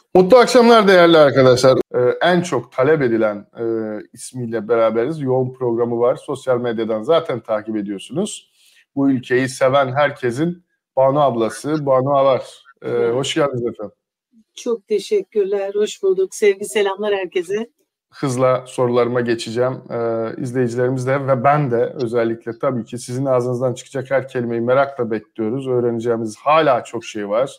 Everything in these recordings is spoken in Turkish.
Mutlu akşamlar değerli arkadaşlar. En çok talep edilen ismiyle beraberiz. Yoğun programı var. Sosyal medyadan zaten takip ediyorsunuz. Bu ülkeyi seven herkesin Banu ablası, Banu Avar. Hoş geldiniz efendim. Çok teşekkürler. Hoş bulduk. Sevgi selamlar herkese. Hızla sorularıma geçeceğim. İzleyicilerimiz de ve ben de özellikle tabii ki sizin ağzınızdan çıkacak her kelimeyi merakla bekliyoruz. Öğreneceğimiz hala çok şey var.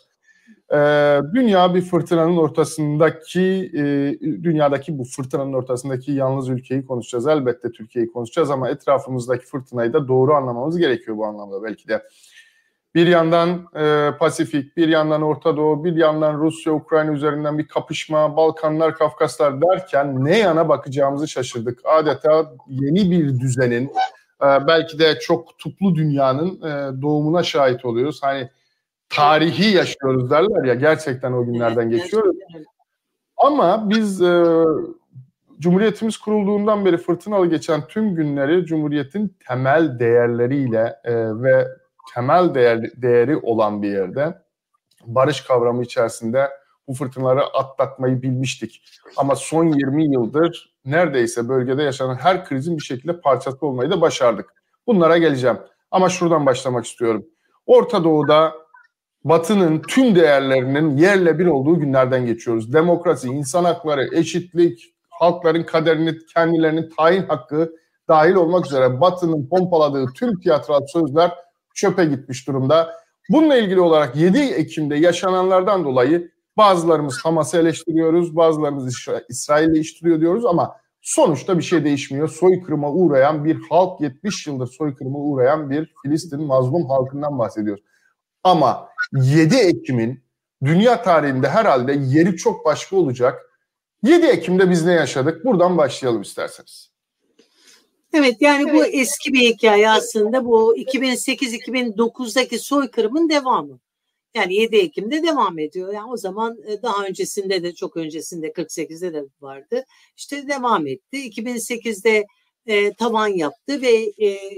Dünya bir fırtınanın ortasındaki, dünyadaki bu fırtınanın ortasındaki yalnız ülkeyi konuşacağız. Elbette Türkiye'yi konuşacağız ama etrafımızdaki fırtınayı da doğru anlamamız gerekiyor bu anlamda belki de. Bir yandan Pasifik, bir yandan Orta Doğu, bir yandan Rusya, Ukrayna üzerinden bir kapışma, Balkanlar, Kafkaslar derken ne yana bakacağımızı şaşırdık. Adeta yeni bir düzenin, belki de çok kutuplu dünyanın doğumuna şahit oluyoruz. Hani tarihi yaşıyoruz derler ya, gerçekten o günlerden geçiyoruz. Ama biz Cumhuriyetimiz kurulduğundan beri fırtınalı geçen tüm günleri Cumhuriyet'in temel değerleriyle ve temel değeri olan bir yerde barış kavramı içerisinde bu fırtınaları atlatmayı bilmiştik. Ama son 20 yıldır neredeyse bölgede yaşanan her krizin bir şekilde parçası olmayı da başardık. Bunlara geleceğim. Ama şuradan başlamak istiyorum. Orta Doğu'da Batı'nın tüm değerlerinin yerle bir olduğu günlerden geçiyoruz. Demokrasi, insan hakları, eşitlik, halkların kaderini kendilerinin tayin hakkı dahil olmak üzere Batı'nın pompaladığı tüm tiyatral sözler çöpe gitmiş durumda. Bununla ilgili olarak 7 Ekim'de yaşananlardan dolayı bazılarımız Hamas'ı eleştiriyoruz, bazılarımız İsrail'i eleştiriyor diyoruz ama sonuçta bir şey değişmiyor. Soykırıma uğrayan bir halk, 70 yıldır soykırıma uğrayan bir Filistin mazlum halkından bahsediyoruz. Ama 7 Ekim'in dünya tarihinde herhalde yeri çok başka olacak. 7 Ekim'de biz ne yaşadık? Buradan başlayalım isterseniz. Evet, yani bu eski bir hikaye aslında. Bu 2008-2009'daki soykırımın devamı. Yani 7 Ekim'de devam ediyor. Yani o zaman daha öncesinde de, çok öncesinde 48'de de vardı. İşte devam etti. 2008'de tavan yaptı ve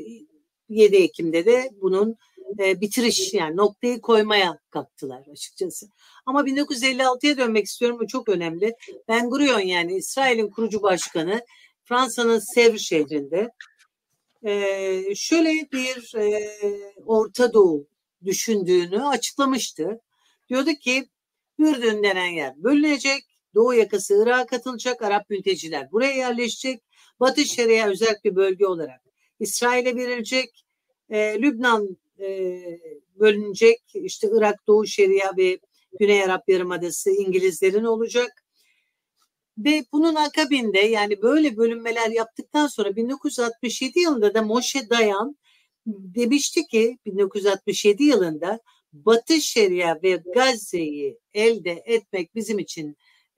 7 Ekim'de de bunun bitiriş, yani noktayı koymaya kalktılar açıkçası. Ama 1956'ya dönmek istiyorum. Bu çok önemli. Ben Gurion, yani İsrail'in kurucu başkanı, Fransa'nın Sèvres şehrinde şöyle bir Orta Doğu düşündüğünü açıklamıştı. Diyordu ki Ürdün denen yer bölünecek, Doğu yakası Irak'a katılacak, Arap mülteciler buraya yerleşecek, Batı Şeria özel bir bölge olarak İsrail'e verilecek, Lübnan bölünecek, işte Irak, Doğu Şeria ve Güney Arap Yarımadası İngilizlerin olacak. Ve bunun akabinde, yani böyle bölünmeler yaptıktan sonra 1967 yılında da Moshe Dayan demişti ki 1967 yılında Batı Şeria ve Gazze'yi elde etmek bizim için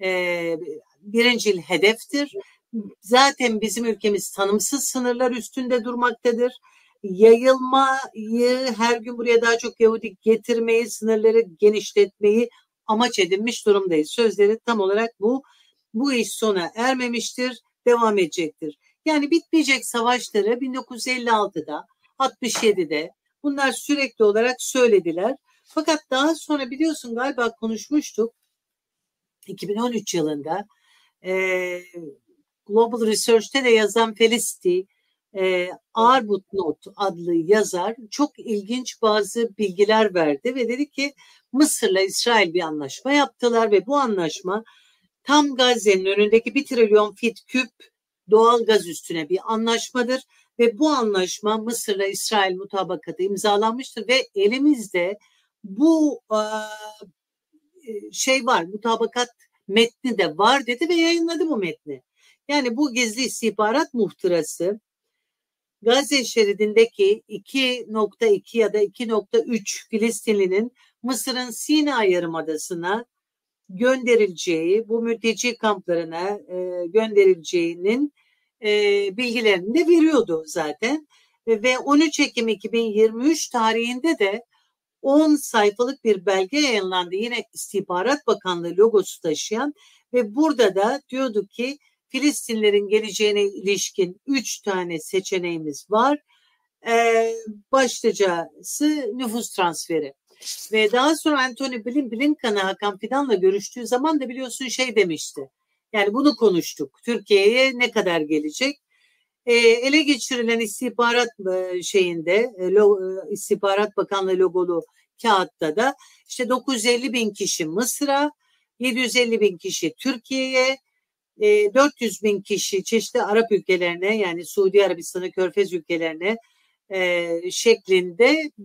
birincil hedeftir. Zaten bizim ülkemiz tanımsız sınırlar üstünde durmaktadır. Yayılmayı, her gün buraya daha çok Yahudi getirmeyi, sınırları genişletmeyi amaç edinmiş durumdayız. Sözleri tam olarak bu. Bu iş sona ermemiştir, devam edecektir. Yani bitmeyecek savaşları 1956'da, 67'de bunlar sürekli olarak söylediler. Fakat daha sonra biliyorsun, galiba konuşmuştuk, 2013 yılında Global Research'te de yazan Felisti Arbuthnot adlı yazar çok ilginç bazı bilgiler verdi ve dedi ki Mısır'la İsrail bir anlaşma yaptılar ve bu anlaşma tam Gazze'nin önündeki 1 trilyon fit küp doğal gaz üstüne bir anlaşmadır ve bu anlaşma Mısır'la İsrail mutabakatı imzalanmıştır ve elimizde bu şey var, mutabakat metni de var dedi ve yayınladı bu metni. Yani bu gizli istihbarat muhtırası Gazze şeridindeki 2.2 ya da 2.3 Filistinlinin Mısır'ın Sina Yarımadası'na gönderileceği, bu mülteci kamplarına gönderileceğinin bilgilerini de veriyordu zaten. Ve 13 Ekim 2023 tarihinde de 10 sayfalık bir belge yayınlandı. Yine İstihbarat Bakanlığı logosu taşıyan ve burada da diyordu ki Filistinlerin geleceğine ilişkin 3 tane seçeneğimiz var. Başlıcası nüfus transferi. Ve daha sonra Anthony Blinken'la Hakan Fidan'la görüştüğü zaman da biliyorsun şey demişti. Yani bunu konuştuk. Türkiye'ye ne kadar gelecek? Ele geçirilen istihbarat şeyinde, istihbarat bakanlığı logolu kağıtta da işte 950 bin kişi Mısır'a, 750 bin kişi Türkiye'ye, 400 bin kişi çeşitli Arap ülkelerine, yani Suudi Arabistan'a, Körfez ülkelerine şeklinde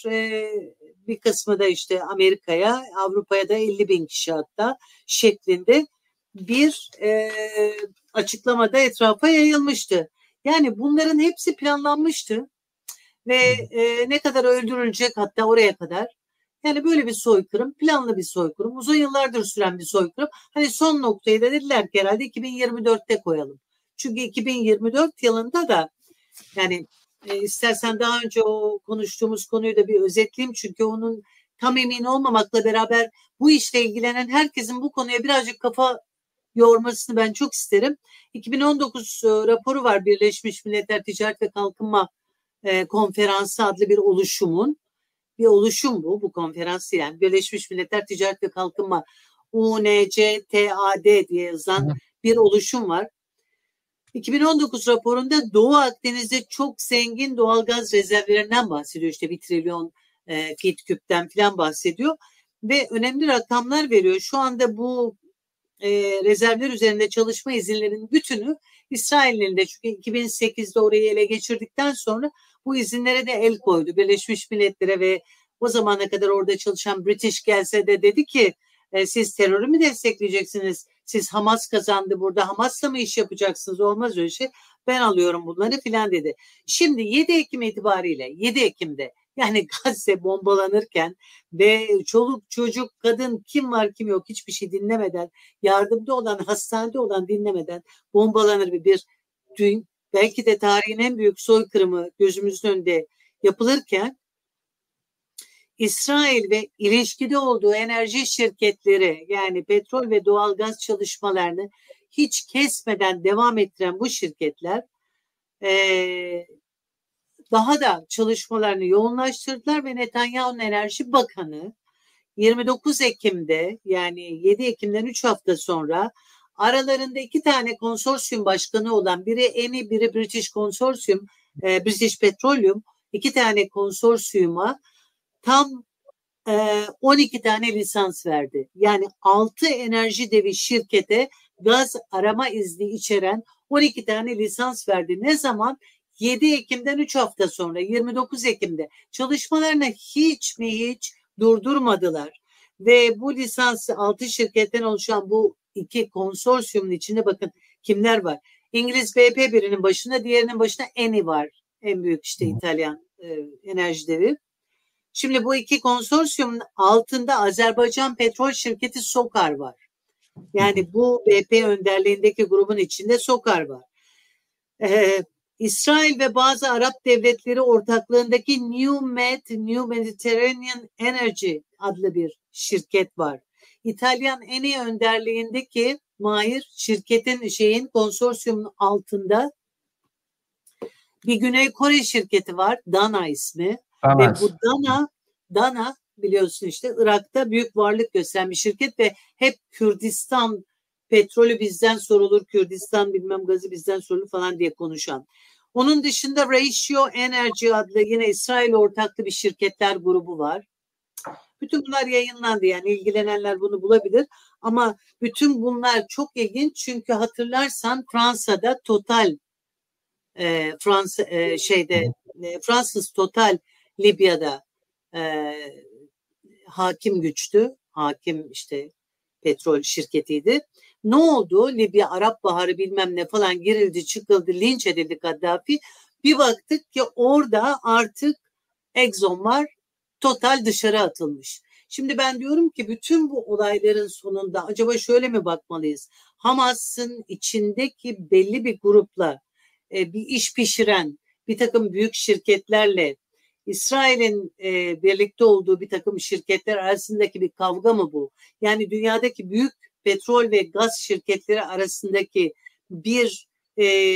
bir kısmı da işte Amerika'ya, Avrupa'ya da 50 bin kişi hatta şeklinde bir açıklamada etrafa yayılmıştı. Yani bunların hepsi planlanmıştı ve ne kadar öldürülecek hatta oraya kadar. Yani böyle bir soykırım, planlı bir soykırım, uzun yıllardır süren bir soykırım. Hani son noktayı da dediler ki herhalde 2024'te koyalım. Çünkü 2024 yılında da yani istersen daha önce o konuştuğumuz konuyu da bir özetleyeyim. Çünkü onun tam emin olmamakla beraber bu işle ilgilenen herkesin bu konuya birazcık kafa yormasını ben çok isterim. 2019 raporu var, Birleşmiş Milletler Ticaret ve Kalkınma Konferansı adlı bir oluşumun. Bir oluşum bu konferans, yani Birleşmiş Milletler Ticaret ve Kalkınma, UNCTAD diye yazan bir oluşum var. 2019 raporunda Doğu Akdeniz'de çok zengin doğalgaz rezervlerinden bahsediyor. İşte 1 trilyon fit küpten falan bahsediyor ve önemli rakamlar veriyor. Şu anda bu rezervler üzerinde çalışma izinlerinin bütünü İsrail'in elinde. Çünkü 2008'de orayı ele geçirdikten sonra bu izinlere de el koydu Birleşmiş Milletler'e ve o zamana kadar orada çalışan British gelse de dedi ki siz terörü mü destekleyeceksiniz? Siz Hamas kazandı burada, Hamas'la mı iş yapacaksınız? Olmaz öyle şey. Ben alıyorum bunları filan dedi. Şimdi 7 Ekim itibariyle 7 Ekim'de yani Gazze bombalanırken ve çoluk çocuk kadın kim var kim yok hiçbir şey dinlemeden, yardımda olan hastanede olan dinlemeden bombalanır bir dün belki de tarihin en büyük soykırımı gözümüzün önünde yapılırken İsrail ve ilişkide olduğu enerji şirketleri, yani petrol ve doğalgaz çalışmalarını hiç kesmeden devam ettiren bu şirketler daha da çalışmalarını yoğunlaştırdılar ve Netanyahu'nun Enerji Bakanı 29 Ekim'de, yani 7 Ekim'den 3 hafta sonra aralarında 2 tane konsorsiyum başkanı olan, biri Eni, biri British Consortium, British Petroleum, 2 tane konsorsiyuma tam 12 tane lisans verdi. Yani 6 enerji devi şirkete gaz arama izni içeren 12 tane lisans verdi. Ne zaman? 7 Ekim'den 3 hafta sonra 29 Ekim'de çalışmalarını hiç durdurmadılar. Ve bu lisansı 6 şirketten oluşan bu 2 konsorsiyumun içinde bakın kimler var. İngiliz BP birinin başında, diğerinin başında Eni var. En büyük işte İtalyan enerji devi. Şimdi bu 2 konsorsiyumun altında Azerbaycan Petrol Şirketi SOKAR var. Yani bu BP önderliğindeki grubun içinde SOKAR var. İsrail ve bazı Arap devletleri ortaklığındaki New Mediterranean Energy adlı bir şirket var. İtalyan Eni önderliğindeki Mahir şirketin konsorsiyumun altında bir Güney Kore şirketi var, Dana ismi. Ve bu Dana biliyorsun işte Irak'ta büyük varlık gösteren bir şirket ve hep Kürdistan petrolü bizden sorulur, Kürdistan bilmem gazı bizden sorulur falan diye konuşan. Onun dışında Ratio Energy adlı yine İsrail ortaklı bir şirketler grubu var. Bütün bunlar yayınlandı, yani ilgilenenler bunu bulabilir. Ama bütün bunlar çok ilginç çünkü hatırlarsan Fransa'da Total Fransız Total Libya'da hakim güçtü. Hakim işte petrol şirketiydi. Ne oldu? Libya Arap Baharı bilmem ne falan girildi, çıkıldı, linç edildi Kaddafi. Bir baktık ki orada artık Exxon var, Total dışarı atılmış. Şimdi ben diyorum ki bütün bu olayların sonunda acaba şöyle mi bakmalıyız? Hamas'ın içindeki belli bir grupla bir iş pişiren bir takım büyük şirketlerle İsrail'in birlikte olduğu bir takım şirketler arasındaki bir kavga mı bu? Yani dünyadaki büyük petrol ve gaz şirketleri arasındaki bir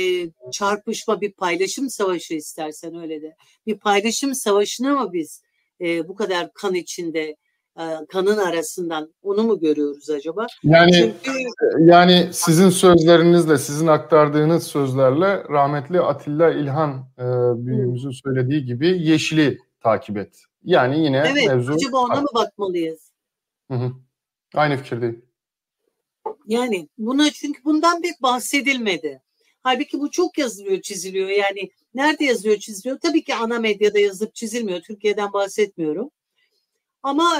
çarpışma, bir paylaşım savaşı, istersen öyle de. Bir paylaşım savaşına mı biz bu kadar kan içinde, kanın arasından onu mu görüyoruz acaba? Yani sizin sözlerinizle, sizin aktardığınız sözlerle rahmetli Atilla İlhan büyüğümüzün söylediği gibi yeşili takip et. Yani yine mevzu... Acaba ona mı bakmalıyız? Hı. Aynı fikirdeyim. Yani buna, çünkü bundan pek bahsedilmedi. Halbuki bu çok yazılıyor, çiziliyor. Yani nerede yazıyor, çiziliyor? Tabii ki ana medyada yazıp çizilmiyor. Türkiye'den bahsetmiyorum. Ama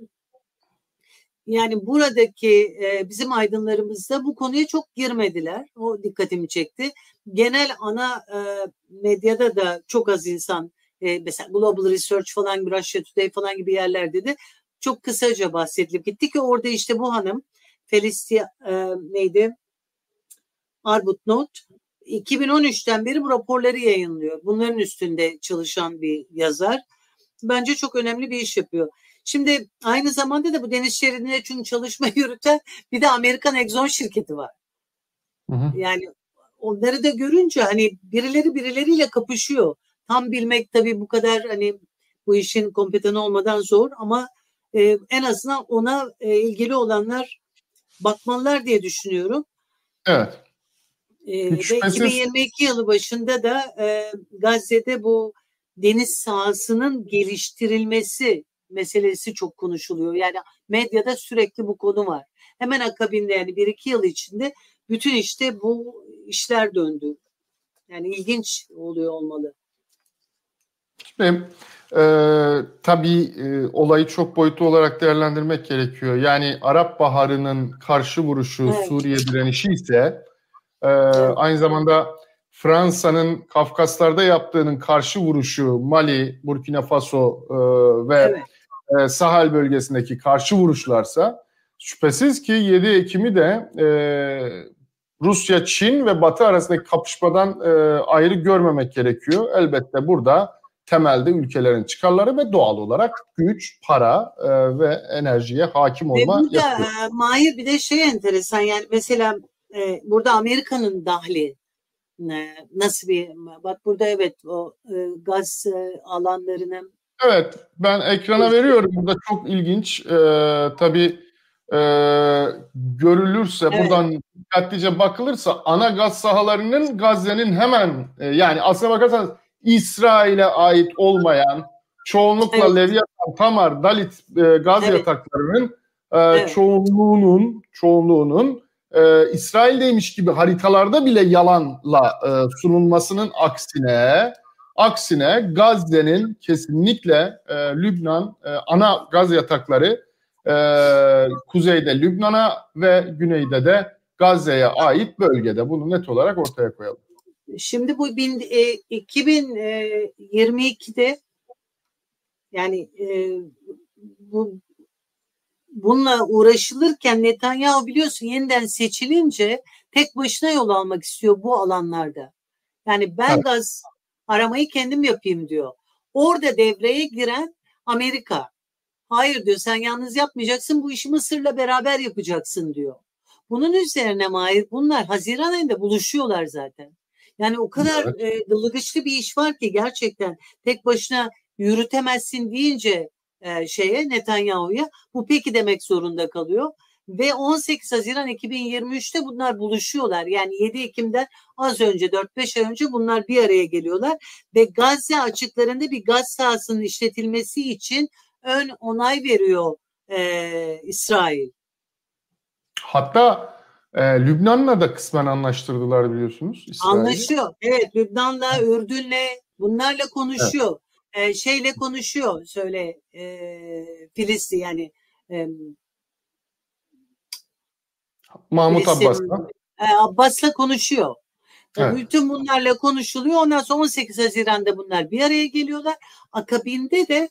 yani buradaki bizim aydınlarımız da bu konuya çok girmediler. O dikkatimi çekti. Genel ana medyada da çok az insan, mesela Global Research falan, Russia Today falan gibi yerlerde de çok kısaca bahsedilip gitti ki orada işte bu hanım Felicia neydi? Arbuthnot 2013'ten beri bu raporları yayınlıyor. Bunların üstünde çalışan bir yazar. Bence çok önemli bir iş yapıyor. Şimdi aynı zamanda da bu deniz şeridine çünkü çalışma yürüten bir de Amerikan Exxon şirketi var. Yani onları da görünce hani birileriyle kapışıyor. Tam bilmek tabii bu kadar hani bu işin kompetanı olmadan zor ama en azından ona ilgili olanlar bakmalılar diye düşünüyorum. Evet. Ve 2022 yılı başında da Gazze'de bu deniz sahasının geliştirilmesi meselesi çok konuşuluyor. Yani medyada sürekli bu konu var. Hemen akabinde yani 1-2 yıl içinde bütün işte bu işler döndü. Yani ilginç oluyor olmalı. Şimdi tabii olayı çok boyutlu olarak değerlendirmek gerekiyor. Yani Arap Baharı'nın karşı vuruşu Suriye direnişi ise aynı zamanda Fransa'nın Kafkaslar'da yaptığının karşı vuruşu Mali, Burkina Faso ve Sahel bölgesindeki karşı vuruşlarsa şüphesiz ki 7 Ekim'i de Rusya, Çin ve Batı arasındaki kapışmadan ayrı görmemek gerekiyor. Elbette burada temelde ülkelerin çıkarları ve doğal olarak güç, para ve enerjiye hakim olma yapıyor. Ve burada Mahir bir de şey enteresan, yani mesela burada Amerika'nın dahli nasıl bir, bak burada o gaz alanlarının. Evet, ben ekrana veriyorum. Burada çok ilginç. Tabii görülürse, buradan dikkatlice bakılırsa ana gaz sahalarının Gazze'nin hemen yani aslına bakarsanız İsrail'e ait olmayan çoğunlukla Leviathan, Tamar, Dalit gaz yataklarının çoğunluğunun İsrail'deymiş gibi haritalarda bile yalanla sunulmasının aksine Gazze'nin kesinlikle Lübnan ana gaz yatakları kuzeyde Lübnan'a ve güneyde de Gazze'ye ait bölgede. Bunu net olarak ortaya koyalım. Şimdi bu 2022'de yani bununla uğraşılırken Netanyahu biliyorsun yeniden seçilince tek başına yol almak istiyor bu alanlarda. Yani ben gaz aramayı kendim yapayım diyor. Orada devreye giren Amerika. Hayır diyor, sen yalnız yapmayacaksın, bu işi Mısır'la beraber yapacaksın diyor. Bunun üzerine Mahir bunlar Haziran ayında buluşuyorlar zaten. Yani o kadar dılıgıçlı bir iş var ki gerçekten tek başına yürütemezsin deyince Netanyahu'ya bu peki demek zorunda kalıyor. Ve 18 Haziran 2023'te bunlar buluşuyorlar. Yani 7 Ekim'den az önce 4-5 ay önce bunlar bir araya geliyorlar. Ve Gazze açıklarında bir gaz sahasının işletilmesi için ön onay veriyor İsrail. Hatta Lübnan'la da kısmen anlaştırdılar biliyorsunuz. Anlaşıyor. Evet, Lübnan'la, Ürdün'le bunlarla konuşuyor. Şeyle konuşuyor. Filistin yani Mahmut Abbas'la. Abbas'la konuşuyor. Bütün bunlarla konuşuluyor. Ondan sonra 18 Haziran'da bunlar bir araya geliyorlar. Akabinde de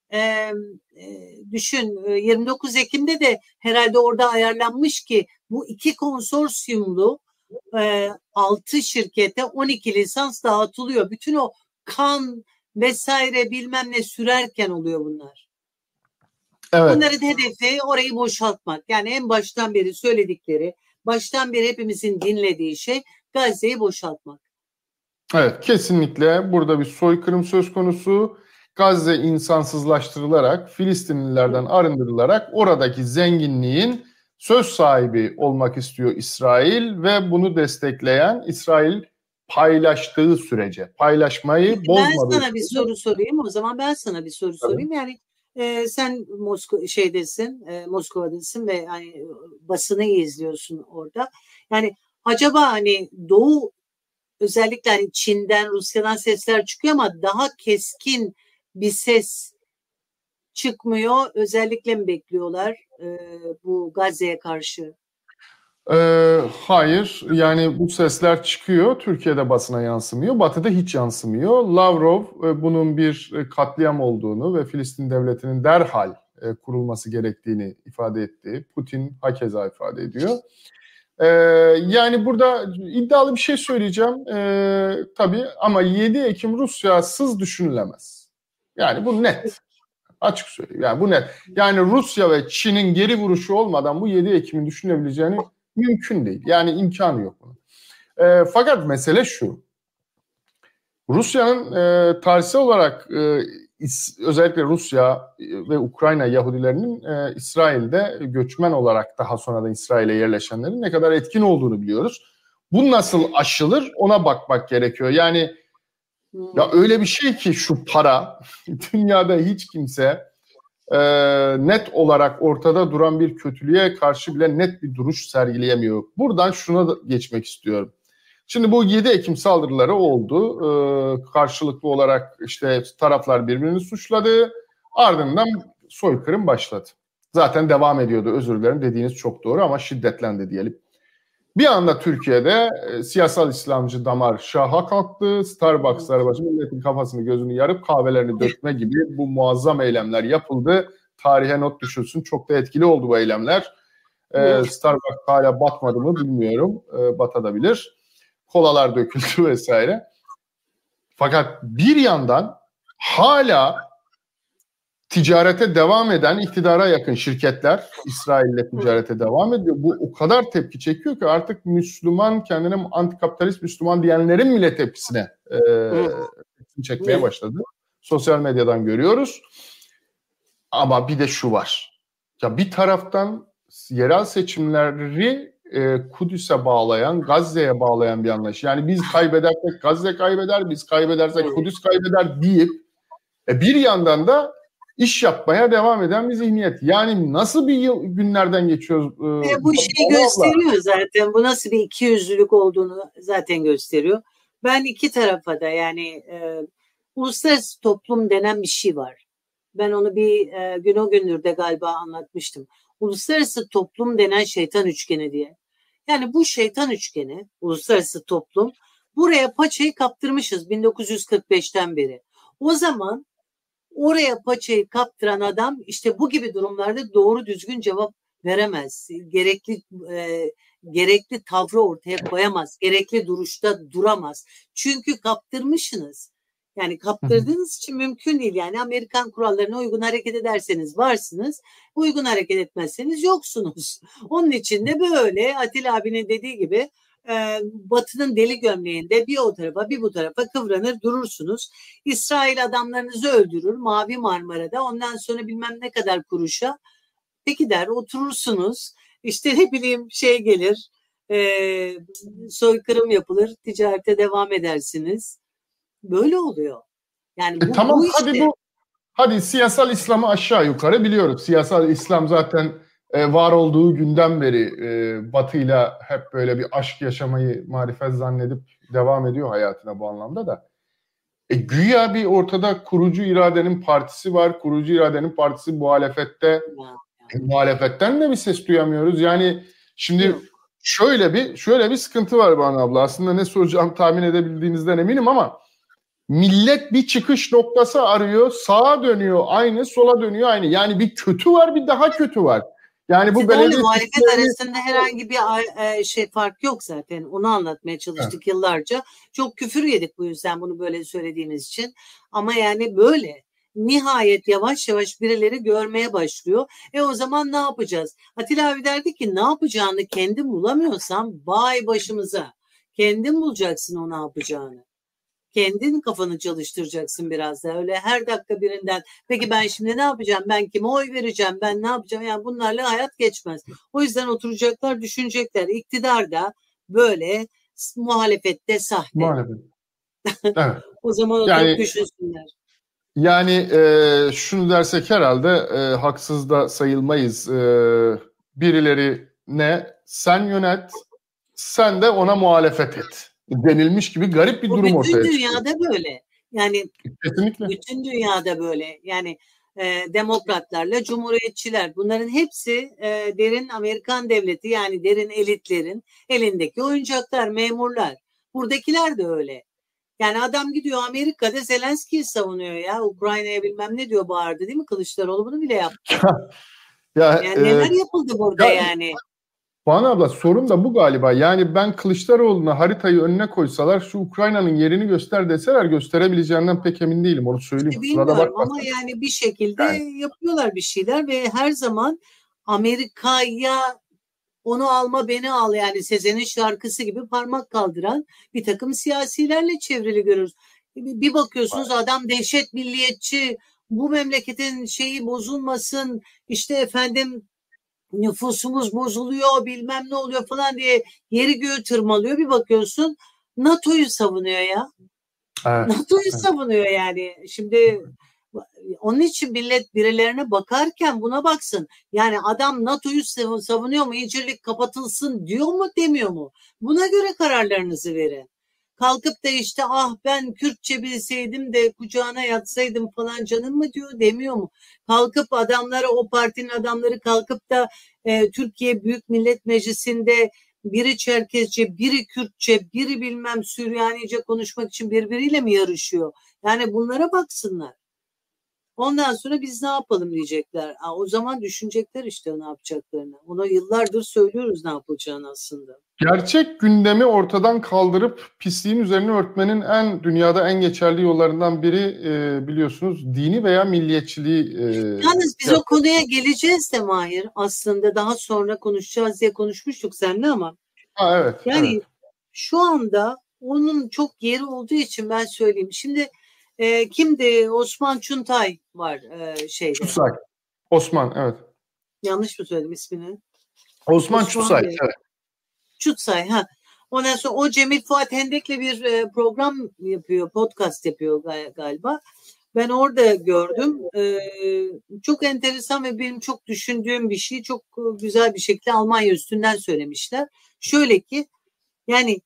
düşün 29 Ekim'de de herhalde orada ayarlanmış ki bu iki konsorsiyumlu 6 şirkete 12 lisans dağıtılıyor. Bütün o kan vesaire bilmem ne sürerken oluyor bunlar. Evet. Bunların hedefi orayı boşaltmak. Yani en baştan beri söyledikleri, baştan beri hepimizin dinlediği şey Gazze'yi boşaltmak. Evet, kesinlikle burada bir soykırım söz konusu. Gazze insansızlaştırılarak, Filistinlilerden arındırılarak oradaki zenginliğin söz sahibi olmak istiyor İsrail ve bunu destekleyen İsrail paylaştığı sürece, paylaşmayı bozmadığı Ben sana bir sürece. soru sorayım. O zaman ben sana bir soru sorayım. Yani sen Moskova'dasın ve hani basını iyi izliyorsun orada. Yani acaba hani Doğu, özellikle hani Çin'den, Rusya'dan sesler çıkıyor ama daha keskin bir ses çıkmıyor. Özellikle mi bekliyorlar bu Gazze'ye karşı? Hayır, yani bu sesler çıkıyor, Türkiye'de basına yansımıyor, Batı'da hiç yansımıyor. Lavrov bunun bir katliam olduğunu ve Filistin devletinin derhal kurulması gerektiğini ifade etti. Putin hakeza ifade ediyor. Yani burada iddialı bir şey söyleyeceğim tabii, ama 7 Ekim Rusya'sız düşünülemez. Yani bu net. Açık söyleyeyim. Yani bu net. Yani Rusya ve Çin'in geri vuruşu olmadan bu 7 Ekim'in düşünebileceğini mümkün değil. Yani imkanı yok bunun. Fakat mesele şu. Rusya'nın tarihsel olarak özellikle Rusya ve Ukrayna Yahudilerinin İsrail'de göçmen olarak daha sonra da İsrail'e yerleşenlerin ne kadar etkin olduğunu biliyoruz. Bu nasıl aşılır ona bakmak gerekiyor. Yani ya öyle bir şey ki şu para dünyada hiç kimse net olarak ortada duran bir kötülüğe karşı bile net bir duruş sergileyemiyor. Buradan şuna da geçmek istiyorum. Şimdi bu 7 Ekim saldırıları oldu. Karşılıklı olarak işte taraflar birbirini suçladı. Ardından soykırım başladı. Zaten devam ediyordu, özür dilerim, dediğiniz çok doğru ama şiddetlendi diyelim. Bir anda Türkiye'de siyasal İslamcı damar şaha kalktı. Starbucks'lar başı milletin kafasını gözünü yarıp kahvelerini dökme gibi bu muazzam eylemler yapıldı. Tarihe not düşülsün. Çok da etkili oldu bu eylemler. Starbucks hala batmadı mı bilmiyorum. Batabilir. Kolalar döküldü vesaire. Fakat bir yandan hala ticarete devam eden iktidara yakın şirketler İsrail'le ticarete devam ediyor. Bu o kadar tepki çekiyor ki artık Müslüman, kendine antikapitalist Müslüman diyenlerin bile tepkisine çekmeye başladı. Sosyal medyadan görüyoruz. Ama bir de şu var. Ya bir taraftan yerel seçimleri Kudüs'e bağlayan, Gazze'ye bağlayan bir anlayış. Yani biz kaybedersek Gazze kaybeder, biz kaybedersek Kudüs kaybeder deyip bir yandan da iş yapmaya devam eden bir zihniyet. Yani nasıl bir günlerden geçiyoruz? Bu şeyi gösteriyor zaten. Bu nasıl bir ikiyüzlülük olduğunu zaten gösteriyor. Ben iki tarafa da yani uluslararası toplum denen bir şey var. Ben onu bir gün o gündür de galiba anlatmıştım. Uluslararası toplum denen şeytan üçgeni diye. Yani bu şeytan üçgeni, uluslararası toplum, buraya paçayı kaptırmışız 1945'ten beri. O zaman oraya paçayı kaptıran adam işte bu gibi durumlarda doğru düzgün cevap veremez. Gerekli tavrı ortaya koyamaz. Gerekli duruşta duramaz. Çünkü kaptırmışsınız. Yani kaptırdığınız için mümkün değil. Yani Amerikan kurallarına uygun hareket ederseniz varsınız. Uygun hareket etmezseniz yoksunuz. Onun için de böyle Atilla abinin dediği gibi Batı'nın deli gömleğinde bir o tarafa bir bu tarafa kıvranır durursunuz. İsrail adamlarınızı öldürür Mavi Marmara'da, ondan sonra bilmem ne kadar kuruşa peki der oturursunuz. İşte ne bileyim şey gelir, soykırım yapılır, ticarete devam edersiniz. Böyle oluyor. Yani tamam, bu işte. Hadi siyasal İslam'ı aşağı yukarı biliyoruz. Siyasal İslam zaten var olduğu günden beri Batı'yla hep böyle bir aşk yaşamayı marifet zannedip devam ediyor hayatına bu anlamda da. Güya bir ortada kurucu iradenin partisi var. Kurucu iradenin partisi muhalefette. Muhalefetten de bir ses duyamıyoruz. Yani şimdi şöyle bir sıkıntı var Banu abla. Aslında ne soracağım tahmin edebildiğinizden eminim ama millet bir çıkış noktası arıyor. Sağa dönüyor aynı, sola dönüyor aynı. Yani bir kötü var, bir daha kötü var. Yani bu belediye muhalefet arasında herhangi bir fark yok zaten. Onu anlatmaya çalıştık yıllarca. Çok küfür yedik bu yüzden bunu böyle söylediğimiz için. Ama yani böyle. Nihayet yavaş yavaş birileri görmeye başlıyor. O zaman ne yapacağız? Atilla abi derdi ki ne yapacağını kendin bulamıyorsan vay başımıza. Kendin bulacaksın o ne yapacağını. Kendin kafanı çalıştıracaksın biraz da. Öyle her dakika birinden peki ben şimdi ne yapacağım? Ben kime oy vereceğim? Ben ne yapacağım? Yani bunlarla hayat geçmez. O yüzden oturacaklar, düşünecekler. İktidar da böyle, muhalefette sahte. Maalesef. Evet. O zaman oturup düşünsünler. Yani şunu dersek herhalde haksız da sayılmayız. Birilerine sen yönet, sen de ona muhalefet et denilmiş gibi garip bir durum ortaya çıkıyor. Bütün dünyada böyle. Yani kesinlikle. Bütün dünyada böyle. Yani demokratlarla cumhuriyetçiler, bunların hepsi derin Amerikan devleti, yani derin elitlerin elindeki oyuncaklar, memurlar. Buradakiler de öyle. Yani adam gidiyor Amerika'da Zelenski'yi savunuyor ya. Ukrayna'ya bilmem ne diyor, bağırdı değil mi? Kılıçdaroğlu bunu bile yaptı. Yani neler yapıldı burada yani. Bana abla sorun da bu galiba. Yani ben Kılıçdaroğlu'na haritayı önüne koysalar şu Ukrayna'nın yerini göster deseler gösterebileceğinden pek emin değilim. Onu söyleyeyim. Bilmiyorum ama yani bir şekilde yapıyorlar bir şeyler ve her zaman Amerika'ya onu alma beni al, yani Sezen'in şarkısı gibi parmak kaldıran bir takım siyasilerle çevrili görürüz. Bir bakıyorsunuz adam dehşet milliyetçi, bu memleketin şeyi bozulmasın, işte efendim nüfusumuz bozuluyor, bilmem ne oluyor falan diye yeri göğü tırmalıyor. Bir bakıyorsun NATO'yu savunuyor ya. Evet, NATO'yu savunuyor yani. Şimdi onun için millet birilerine bakarken buna baksın. Yani adam NATO'yu savunuyor mu? İncirlik kapatılsın diyor mu, demiyor mu? Buna göre kararlarınızı verin. Kalkıp da işte ben Kürtçe bilseydim de kucağına yatsaydım falan canım mı diyor, demiyor mu? Kalkıp adamlara, o partinin adamları kalkıp da Türkiye Büyük Millet Meclisi'nde biri Çerkezce, biri Kürtçe, biri bilmem Süryanice konuşmak için birbiriyle mi yarışıyor? Yani bunlara baksınlar. Ondan sonra biz ne yapalım diyecekler. O zaman düşünecekler işte ne yapacaklarını. Ona yıllardır söylüyoruz ne yapılacağını aslında. Gerçek gündemi ortadan kaldırıp pisliğin üzerine örtmenin dünyada en geçerli yollarından biri biliyorsunuz dini veya milliyetçiliği. Yalnız biz o konuya geleceğiz de Mahir. Aslında daha sonra konuşacağız diye konuşmuştuk seninle ama. Evet. Yani evet. Şu anda onun çok yeri olduğu için ben söyleyeyim. Şimdi kimdi? Osman Çuntay var şeyde. Çusay. Osman, evet. Yanlış mı söyledim ismini? Osman Çusay. Evet. Çutsay. Ondan sonra o Cemil Fuat Hendek'le bir program yapıyor, podcast yapıyor galiba. Ben orada gördüm. Çok enteresan ve benim çok düşündüğüm bir şey. Çok güzel bir şekilde Almanya üstünden söylemişler. Şöyle ki yani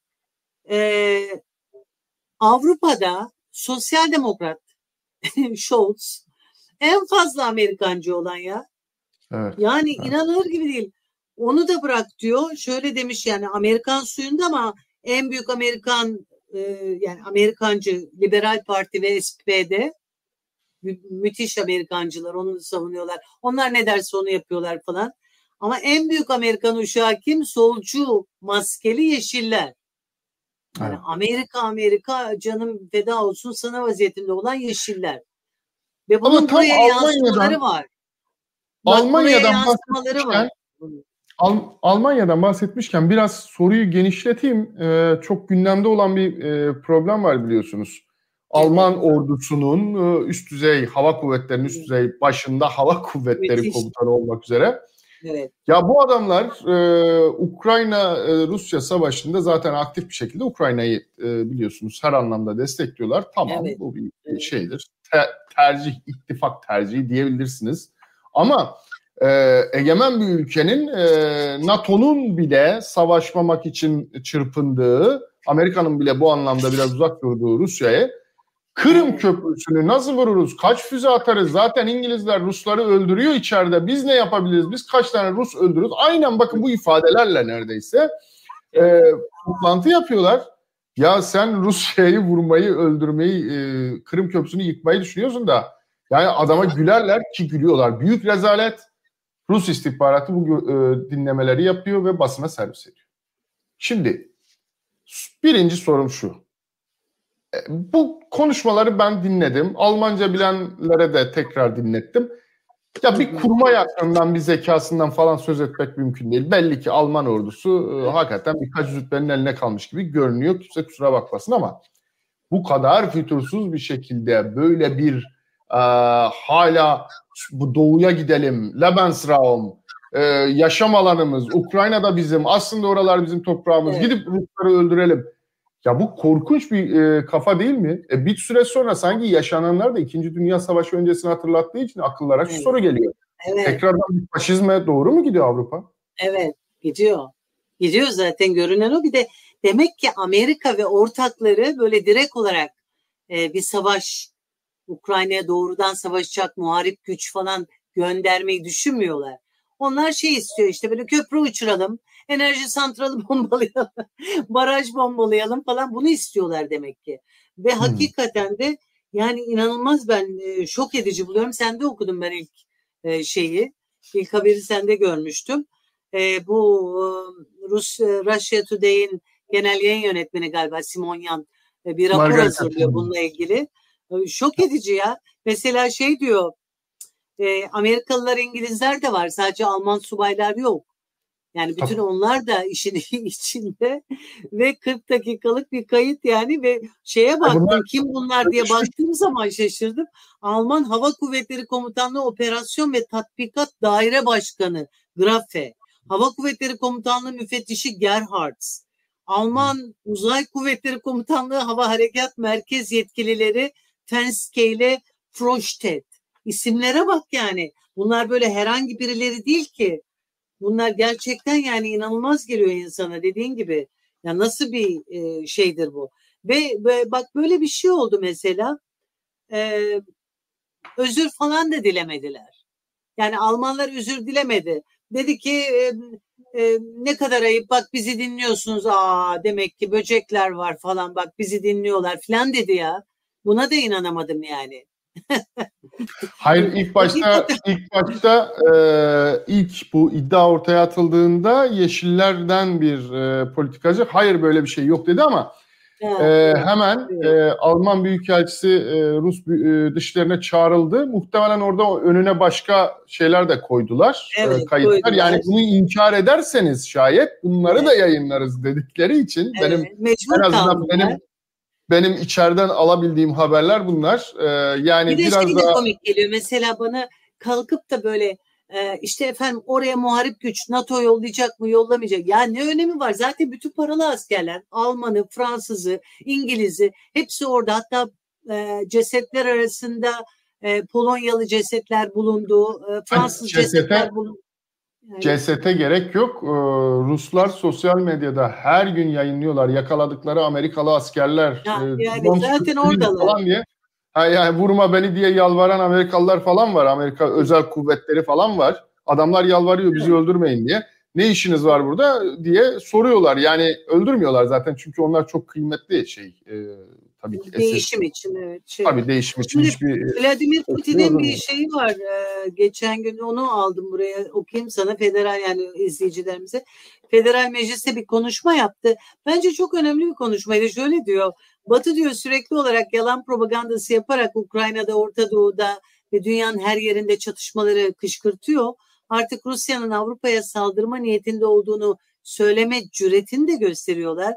Avrupa'da sosyal demokrat Scholz en fazla Amerikancı olan ya. Evet. Yani inanılır gibi değil. Onu da bırak diyor. Şöyle demiş yani Amerikan suyunda ama en büyük Amerikan yani Amerikancı Liberal Parti ve SPD müthiş Amerikancılar, onu savunuyorlar. Onlar ne derse onu yapıyorlar falan. Ama en büyük Amerikan uşağı kim? Solcu, maskeli yeşiller. Yani evet. Amerika canım feda olsun sana vaziyetinde olan yeşiller. Ve bunun buraya yansımaları var. Almanya'dan bahsetmişken biraz soruyu genişleteyim. Çok gündemde olan bir problem var biliyorsunuz. Evet. Alman ordusunun üst düzey hava kuvvetlerinin üst düzey başında hava kuvvetleri komutanı olmak üzere. Evet. Ya bu adamlar Ukrayna-Rusya savaşında zaten aktif bir şekilde Ukrayna'yı biliyorsunuz her anlamda destekliyorlar. Tamam evet. Bu bir şeydir. Tercih, ittifak tercihi diyebilirsiniz. Ama egemen bir ülkenin NATO'nun bile savaşmamak için çırpındığı, Amerika'nın bile bu anlamda biraz uzak durduğu Rusya'ya Kırım Köprüsü'nü nasıl vururuz? Kaç füze atarız? Zaten İngilizler Rusları öldürüyor içeride. Biz ne yapabiliriz? Biz kaç tane Rus öldürürüz? Aynen bakın bu ifadelerle neredeyse toplantı yapıyorlar. Ya sen Rusya'yı vurmayı, öldürmeyi, Kırım Köprüsü'nü yıkmayı düşünüyorsun da yani adama gülerler ki gülüyorlar. Büyük rezalet. Rus istihbaratı bu dinlemeleri yapıyor ve basına servis ediyor. Şimdi birinci sorum şu. Bu konuşmaları ben dinledim. Almanca bilenlere de tekrar dinlettim. Ya bir kurmay aklından, bir zekasından falan söz etmek mümkün değil. Belli ki Alman ordusu hakikaten birkaç zütbenin eline kalmış gibi görünüyor. Kimse kusura bakmasın ama bu kadar fütursuz bir şekilde böyle bir hala bu doğuya gidelim, Lebensraum, yaşam alanımız, Ukrayna'da bizim, aslında oralar bizim toprağımız, Evet. gidip Rusları öldürelim. Ya bu korkunç bir kafa değil mi? Bir süre sonra sanki yaşananlar da İkinci Dünya Savaşı öncesini hatırlattığı için akıllara şu soru geliyor. Evet. Tekrardan bir faşizme doğru mu gidiyor Avrupa? Evet, gidiyor. Gidiyor zaten, görünen o. Bir de demek ki Amerika ve ortakları böyle direkt olarak bir savaş, Ukrayna'ya doğrudan savaşacak muharip güç falan göndermeyi düşünmüyorlar. Onlar şey istiyor, işte böyle köprü uçuralım, enerji santralı bombalayalım, baraj bombalayalım falan, bunu istiyorlar demek ki. Ve hakikaten de yani inanılmaz, ben şok edici buluyorum. Sen de okudum ben ilk ilk haberi sende görmüştüm. Bu Russia Today'in genel yayın yönetmeni galiba Simonyan bir rapor hazırlıyor bununla ilgili. Şok edici ya. Mesela şey diyor, Amerikalılar, İngilizler de var. Sadece Alman subaylar yok. Yani bütün onlar da işin içinde ve 40 dakikalık bir kayıt yani. Ve şeye baktım, kim bunlar diye baktığım zaman şaşırdım. Alman Hava Kuvvetleri Komutanlığı Operasyon ve Tatbikat Daire Başkanı Grafe, Hava Kuvvetleri Komutanlığı Müfettişi Gerhardt, Alman Uzay Kuvvetleri Komutanlığı Hava Harekat Merkez yetkilileri Fenske ile Frostedt. İsimlere bak yani. Bunlar böyle herhangi birileri değil ki. Bunlar gerçekten yani inanılmaz geliyor insana, dediğin gibi. Ya nasıl bir şeydir bu? Ve bak böyle bir şey oldu mesela. Özür falan da dilemediler. Yani Almanlar özür dilemedi. Dedi ki ne kadar ayıp, bak bizi dinliyorsunuz. Demek ki böcekler var falan, bak bizi dinliyorlar falan dedi ya. Buna da inanamadım yani. Hayır, ilk başta ilk bu iddia ortaya atıldığında Yeşillerden bir politikacı hayır böyle bir şey yok dedi ama hemen Alman Büyükelçisi Rus dışişlerine çağrıldı. Muhtemelen orada önüne başka şeyler de koydular, kayıtlar. Koydular. Yani bunu inkar ederseniz şayet bunları da yayınlarız dedikleri için en azından benim içeriden alabildiğim haberler bunlar. Yani bir de biraz şey daha komik geliyor. Mesela bana kalkıp da böyle işte efendim oraya muharip güç NATO yollayacak mı, yollamayacak? Ya ne önemi var? Zaten bütün paralı askerler, Almanı, Fransızı, İngiliz'i hepsi orada. Hatta cesetler arasında Polonyalı cesetler bulundu, Fransız cesetler bulundu. Yani, CST gerek yok. Ruslar sosyal medyada her gün yayınlıyorlar. Yakaladıkları Amerikalı askerler. Yani zaten oradalar. Falan diye. Yani vurma beni diye yalvaran Amerikalılar falan var. Amerika özel kuvvetleri falan var. Adamlar yalvarıyor bizi öldürmeyin diye. Ne işiniz var burada diye soruyorlar. Yani öldürmüyorlar zaten çünkü onlar çok kıymetli tabii ki. Değişim için evet. Tabii değişim için hiçbir... Vladimir Putin'in bir şeyi var. Geçen gün onu aldım buraya, okuyayım sana, federal, yani izleyicilerimize. Federal Meclis'te bir konuşma yaptı. Bence çok önemli bir konuşmaydı. Şöyle diyor. Batı diyor sürekli olarak yalan propagandası yaparak Ukrayna'da, Orta Doğu'da ve dünyanın her yerinde çatışmaları kışkırtıyor. Artık Rusya'nın Avrupa'ya saldırma niyetinde olduğunu söyleme cüretini de gösteriyorlar.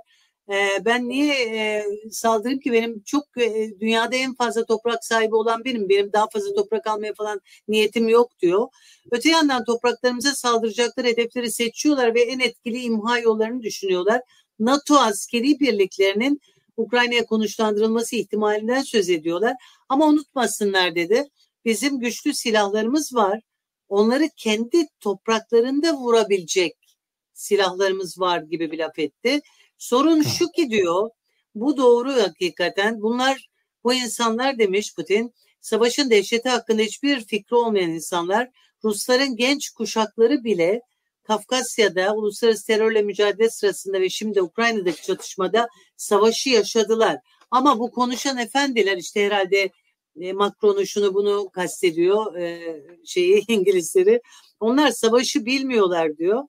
Ben niye saldırayım ki, benim çok dünyada en fazla toprak sahibi olan benim daha fazla toprak almaya falan niyetim yok diyor. Öte yandan topraklarımıza saldıracakları hedefleri seçiyorlar ve en etkili imha yollarını düşünüyorlar. NATO askeri birliklerinin Ukrayna'ya konuşlandırılması ihtimalinden söz ediyorlar. Ama unutmasınlar dedi, bizim güçlü silahlarımız var. Onları kendi topraklarında vurabilecek silahlarımız var gibi bir laf etti. Sorun şu ki diyor, bu doğru hakikaten. Bu insanlar, demiş Putin, savaşın dehşeti hakkında hiçbir fikri olmayan insanlar. Rusların genç kuşakları bile Kafkasya'da uluslararası terörle mücadele sırasında ve şimdi Ukrayna'daki çatışmada savaşı yaşadılar. Ama bu konuşan efendiler işte herhalde Macron'u şunu bunu kastediyor, İngilizleri. Onlar savaşı bilmiyorlar diyor.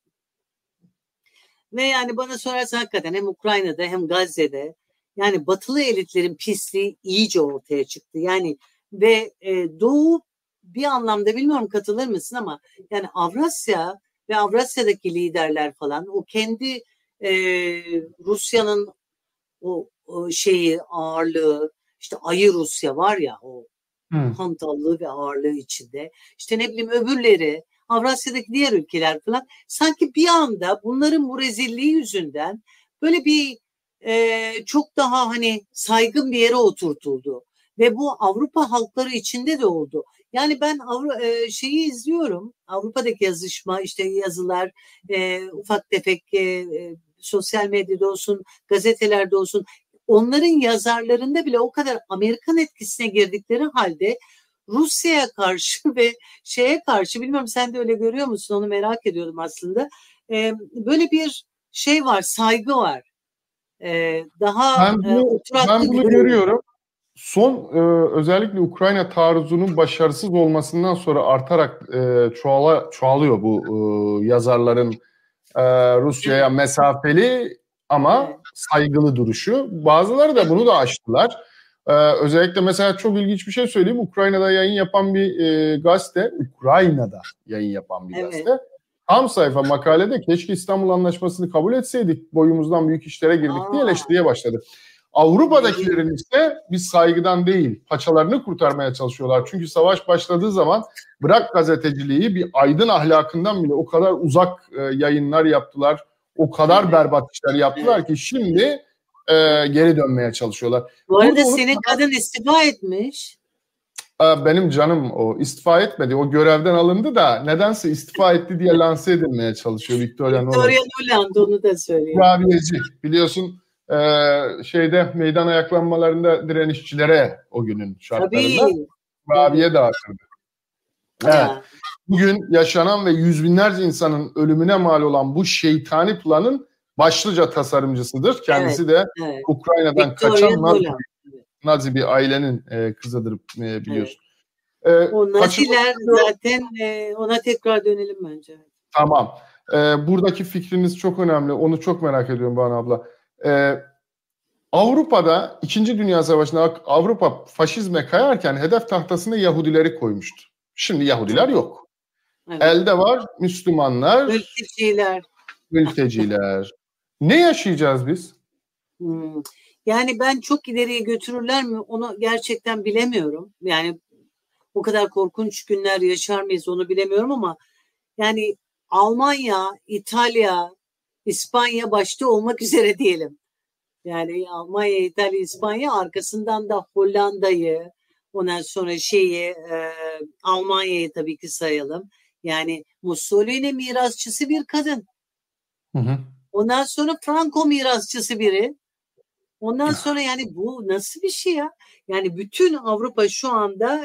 Ve yani bana sorarsan hakikaten hem Ukrayna'da hem Gazze'de yani batılı elitlerin pisliği iyice ortaya çıktı. Yani ve Doğu bir anlamda, bilmiyorum katılır mısın ama yani Avrasya ve Avrasya'daki liderler falan o kendi Rusya'nın o şeyi, ağırlığı, işte ayı Rusya var ya, o hantallığı ve ağırlığı içinde. İşte ne bileyim öbürleri, Avrasya'daki diğer ülkeler falan, sanki bir anda bunların bu rezilliği yüzünden böyle bir çok daha hani saygın bir yere oturtuldu. Ve bu Avrupa halkları içinde de oldu. Yani ben şeyi izliyorum, Avrupa'daki yazışma, işte yazılar, ufak tefek sosyal medyada olsun, gazetelerde olsun, onların yazarlarında bile o kadar Amerikan etkisine girdikleri halde Rusya'ya karşı ve şeye karşı, bilmiyorum sen de öyle görüyor musun, onu merak ediyordum aslında. Böyle bir şey var, saygı var. Daha Ben oturaklı bunu görüyorum. görüyorum. Son özellikle Ukrayna taarruzunun başarısız olmasından sonra artarak çoğalıyor bu yazarların Rusya'ya mesafeli ama saygılı duruşu. Bazıları da bunu da aştılar. Özellikle mesela çok ilginç bir şey söyleyeyim. Ukrayna'da yayın yapan bir gazete, gazete. Tam sayfa makalede keşke İstanbul Anlaşması'nı kabul etseydik, boyumuzdan büyük işlere girdik diye eleştiriye başladı. Avrupa'dakilerin ise biz saygıdan değil, paçalarını kurtarmaya çalışıyorlar. Çünkü savaş başladığı zaman bırak gazeteciliği, bir aydın ahlakından bile o kadar uzak yayınlar yaptılar. O kadar berbat işler yaptılar ki şimdi geri dönmeye çalışıyorlar. Bu arada senin kadın istifa etmiş. Benim canım o istifa etmedi. O görevden alındı da nedense istifa etti diye lanse edilmeye çalışıyor Victoria Nuland, onu da söylüyor. Kurabiyeci. Biliyorsun meydan ayaklanmalarında direnişçilere o günün şartlarında kurabiye dağıtırdı. Evet. Bugün yaşanan ve yüz binlerce insanın ölümüne mal olan bu şeytani planın başlıca tasarımcısıdır. Kendisi de Ukrayna'dan kaçan Nazi bir ailenin kızıdır, biliyorsun. O Naziler zaten, ona tekrar dönelim bence. Tamam. Buradaki fikriniz çok önemli. Onu çok merak ediyorum Banu abla. Avrupa'da 2. Dünya Savaşı'nda Avrupa faşizme kayarken hedef tahtasına Yahudileri koymuştu. Şimdi Yahudiler yok. Evet. Elde var Müslümanlar, mülteciler. Ne yaşayacağız biz? Yani ben çok ileriye götürürler mi onu gerçekten bilemiyorum. Yani o kadar korkunç günler yaşar mıyız onu bilemiyorum ama yani Almanya, İtalya, İspanya başta olmak üzere diyelim. Yani Almanya, İtalya, İspanya, arkasından da Hollanda'yı, ondan sonra Almanya'yı tabii ki sayalım. Yani Mussolini mirasçısı bir kadın. Ondan sonra Franco mirasçısı biri. Ondan sonra yani bu nasıl bir şey ya? Yani bütün Avrupa şu anda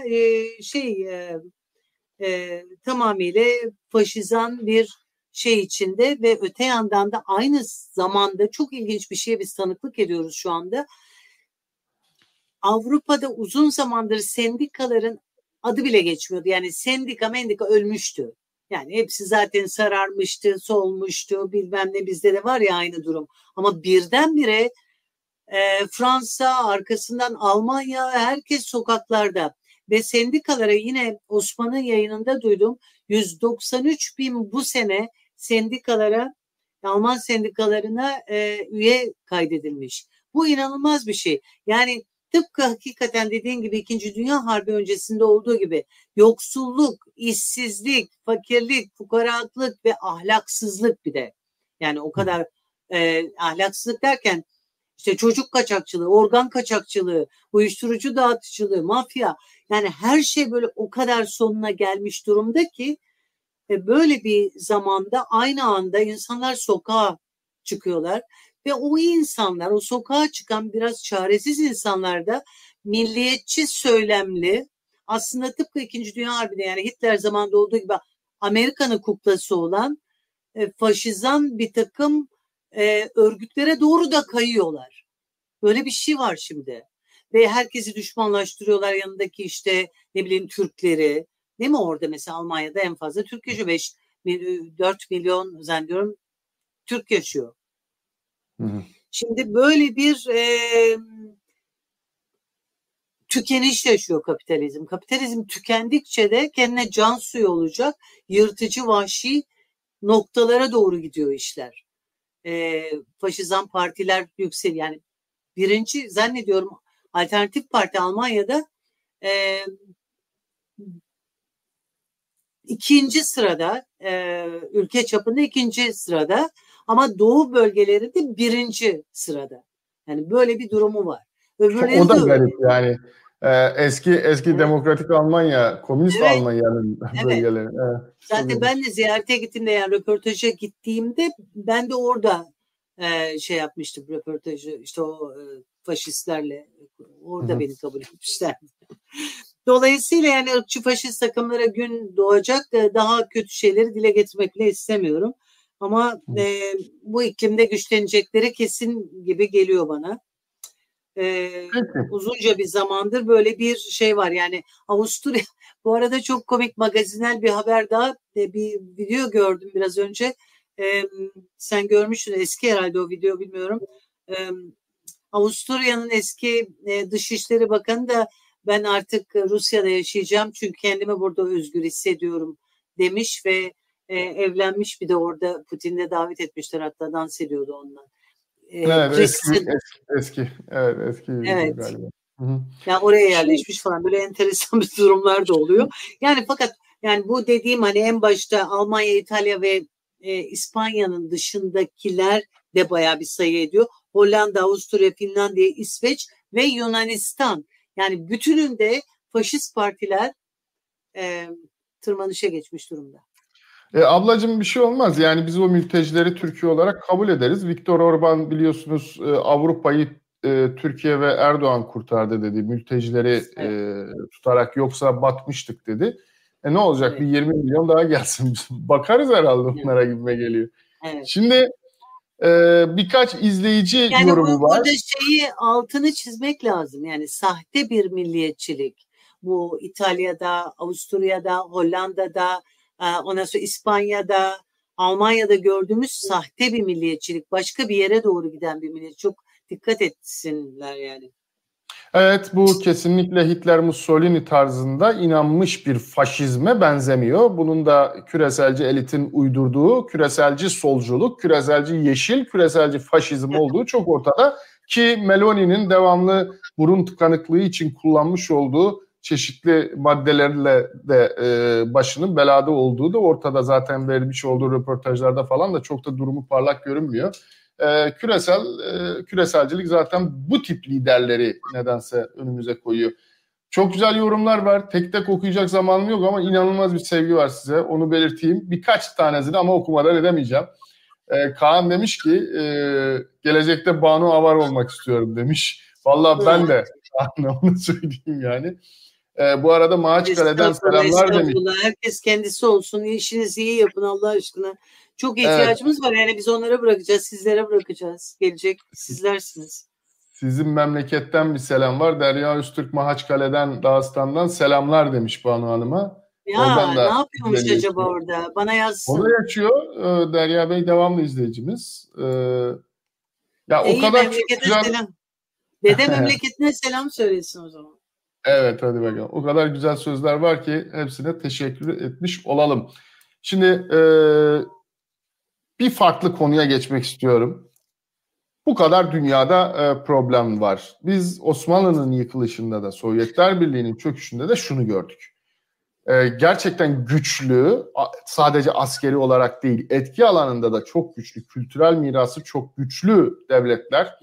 tamamıyla faşizan bir şey içinde ve öte yandan da aynı zamanda çok ilginç bir şeye biz tanıklık ediyoruz şu anda. Avrupa'da uzun zamandır sendikaların adı bile geçmiyordu. Yani mendika ölmüştü. Yani hepsi zaten sararmıştı, solmuştu, bilmem ne, bizde de var ya aynı durum. Ama birdenbire Fransa, arkasından Almanya, herkes sokaklarda. Ve sendikalara, yine Osman'ın yayınında duydum, 193 bin bu sene sendikalara, Alman sendikalarına üye kaydedilmiş. Bu inanılmaz bir şey. Yani tıpkı hakikaten dediğin gibi 2. Dünya Harbi öncesinde olduğu gibi yoksulluk, işsizlik, fakirlik, fukaratlık ve ahlaksızlık bir de. Yani o kadar ahlaksızlık derken işte çocuk kaçakçılığı, organ kaçakçılığı, uyuşturucu dağıtıcılığı, mafya, yani her şey böyle o kadar sonuna gelmiş durumda ki böyle bir zamanda aynı anda insanlar sokağa çıkıyorlar ve o insanlar, o sokağa çıkan biraz çaresiz insanlar da milliyetçi söylemli, aslında tıpkı 2. Dünya Harbi'de, yani Hitler zamanında olduğu gibi Amerika'nın kuklası olan faşizan bir takım örgütlere doğru da kayıyorlar. Böyle bir şey var şimdi. Ve herkesi düşmanlaştırıyorlar, yanındaki işte ne bileyim Türkleri. Değil mi orada mesela Almanya'da en fazla Türk yaşıyor. 4 milyon zannediyorum Türk yaşıyor. Şimdi böyle bir tükeniş yaşıyor kapitalizm. Kapitalizm tükendikçe de kendine can suyu olacak yırtıcı, vahşi noktalara doğru gidiyor işler. Faşizan partiler yükseliyor. Yani birinci zannediyorum Alternatif Parti Almanya'da ikinci sırada, ülke çapında ikinci sırada, ama Doğu bölgelerinde birinci sırada. Yani böyle bir durumu var. O da garip yani. Eski Demokratik Almanya, Komünist Almanya'nın bölgeleri. Zaten ben de ziyarete gittiğimde, yani röportaja gittiğimde ben de orada şey yapmıştım, röportajı işte o faşistlerle orada beni kabul etmişler. Dolayısıyla yani ırkçı faşist takımlara gün doğacak, daha kötü şeyleri dile getirmek bile istemiyorum. Ama bu iklimde güçlenecekleri kesin gibi geliyor bana. Uzunca bir zamandır böyle bir şey var. Yani Avusturya, bu arada çok komik magazinel bir haber daha, bir video gördüm biraz önce. Sen görmüşsün, eski herhalde o video, bilmiyorum. Avusturya'nın eski Dışişleri Bakanı da ben artık Rusya'da yaşayacağım çünkü kendimi burada özgür hissediyorum demiş ve evlenmiş, bir de orada Putin'le davet etmişler, hatta dans ediyordu onunla. Evet, eski. Evet. Galiba. Yani oraya yerleşmiş falan, böyle enteresan bir durumlar da oluyor. Yani fakat yani bu dediğim hani en başta Almanya, İtalya ve İspanya'nın dışındakiler de bayağı bir sayı ediyor. Hollanda, Avusturya, Finlandiya, İsveç ve Yunanistan. Yani bütününde faşist partiler tırmanışa geçmiş durumda. Ablacığım bir şey olmaz. Yani biz o mültecileri Türkiye olarak kabul ederiz. Viktor Orban biliyorsunuz Avrupa'yı Türkiye ve Erdoğan kurtardı dedi. Mültecileri tutarak, yoksa batmıştık dedi. Ne olacak? Bir 20 milyon daha gelsin. Bakarız herhalde onlara gibime geliyor. Evet. Şimdi birkaç izleyici yorumu var. Burada altını çizmek lazım. Yani sahte bir milliyetçilik. Bu İtalya'da, Avusturya'da, Hollanda'da, ondan sonra İspanya'da, Almanya'da gördüğümüz sahte bir milliyetçilik. Başka bir yere doğru giden bir milliyetçilik. Çok dikkat etsinler yani. Evet, bu kesinlikle Hitler Mussolini tarzında inanmış bir faşizme benzemiyor. Bunun da küreselci elitin uydurduğu küreselci solculuk, küreselci yeşil, küreselci faşizm olduğu çok ortada. Ki Meloni'nin devamlı burun tıkanıklığı için kullanmış olduğu çeşitli maddelerle de başının belada olduğu da ortada, zaten vermiş olduğu röportajlarda falan da çok da durumu parlak görünmüyor. Küreselcilik zaten bu tip liderleri nedense önümüze koyuyor. Çok güzel yorumlar var. Tek tek okuyacak zamanım yok ama inanılmaz bir sevgi var size. Onu belirteyim. Birkaç tanesini ama okumadan edemeyeceğim. Kaan demiş ki gelecekte Banu Avar olmak istiyorum demiş. Vallahi ben de onu söyleyeyim yani. Bu arada Maaçkale'den selamlar demiş. Herkes kendisi olsun. İşinizi iyi yapın Allah aşkına. Çok ihtiyacımız var. Yani biz onlara bırakacağız, sizlere bırakacağız. Gelecek sizlersiniz. Sizin memleketten bir selam var. Derya Öztürk Mahaçkale'den, Dağıstan'dan selamlar demiş Banu Hanım'a. Ya ne yapıyormuş acaba orada? Bana yazsın. O da yaşıyor. Derya Bey devamlı izleyicimiz. Ya o kadar güzel. Selam. Dede memleketine selam söylesin o zaman. Evet, hadi bakalım. O kadar güzel sözler var ki hepsine teşekkür etmiş olalım. Şimdi bir farklı konuya geçmek istiyorum. Bu kadar dünyada problem var. Biz Osmanlı'nın yıkılışında da, Sovyetler Birliği'nin çöküşünde de şunu gördük. Gerçekten güçlü, sadece askeri olarak değil, etki alanında da çok güçlü, kültürel mirası çok güçlü devletler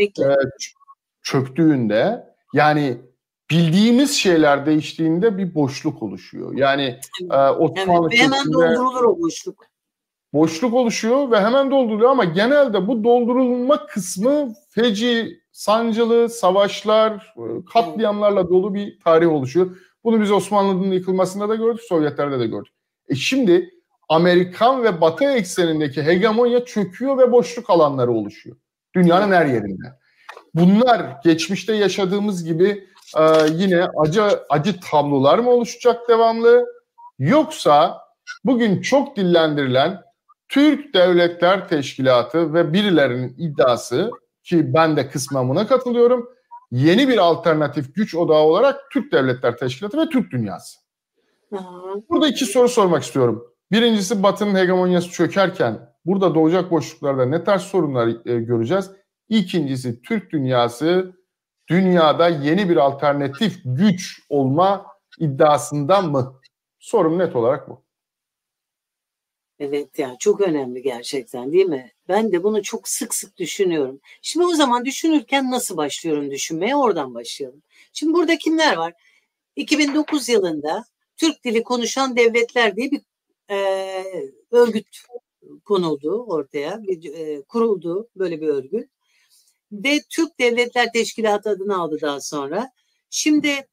çöktüğünde, yani bildiğimiz şeyler değiştiğinde bir boşluk oluşuyor. Yani Osmanlı ve hemen doldurulur o boşluk. Boşluk oluşuyor ve hemen dolduruluyor ama genelde bu doldurulma kısmı feci, sancılı, savaşlar, katliamlarla dolu bir tarih oluşuyor. Bunu biz Osmanlı'nın yıkılmasında da gördük, Sovyetlerde de gördük. Şimdi Amerikan ve Batı eksenindeki hegemonya çöküyor ve boşluk alanları oluşuyor. Dünyanın her yerinde. Bunlar geçmişte yaşadığımız gibi yine acı tablolar mı oluşacak devamlı? Yoksa bugün çok dillendirilen Türk Devletler Teşkilatı ve birilerinin iddiası, ki ben de kısmen buna katılıyorum, yeni bir alternatif güç odağı olarak Türk Devletler Teşkilatı ve Türk dünyası. Burada iki soru sormak istiyorum. Birincisi, Batı'nın hegemonyası çökerken burada doğacak boşluklarda ne tarz sorunlar göreceğiz? İkincisi, Türk dünyası dünyada yeni bir alternatif güç olma iddiasında mı? Sorum net olarak bu. Evet, yani çok önemli gerçekten, değil mi? Ben de bunu çok sık sık düşünüyorum. Şimdi o zaman düşünürken nasıl başlıyorum düşünmeye? Oradan başlayalım. Şimdi burada kimler var? 2009 yılında Türk Dili Konuşan Devletler diye bir örgüt konuldu ortaya, kuruldu böyle bir örgüt. Ve Türk Devletler Teşkilatı adını aldı daha sonra. Şimdi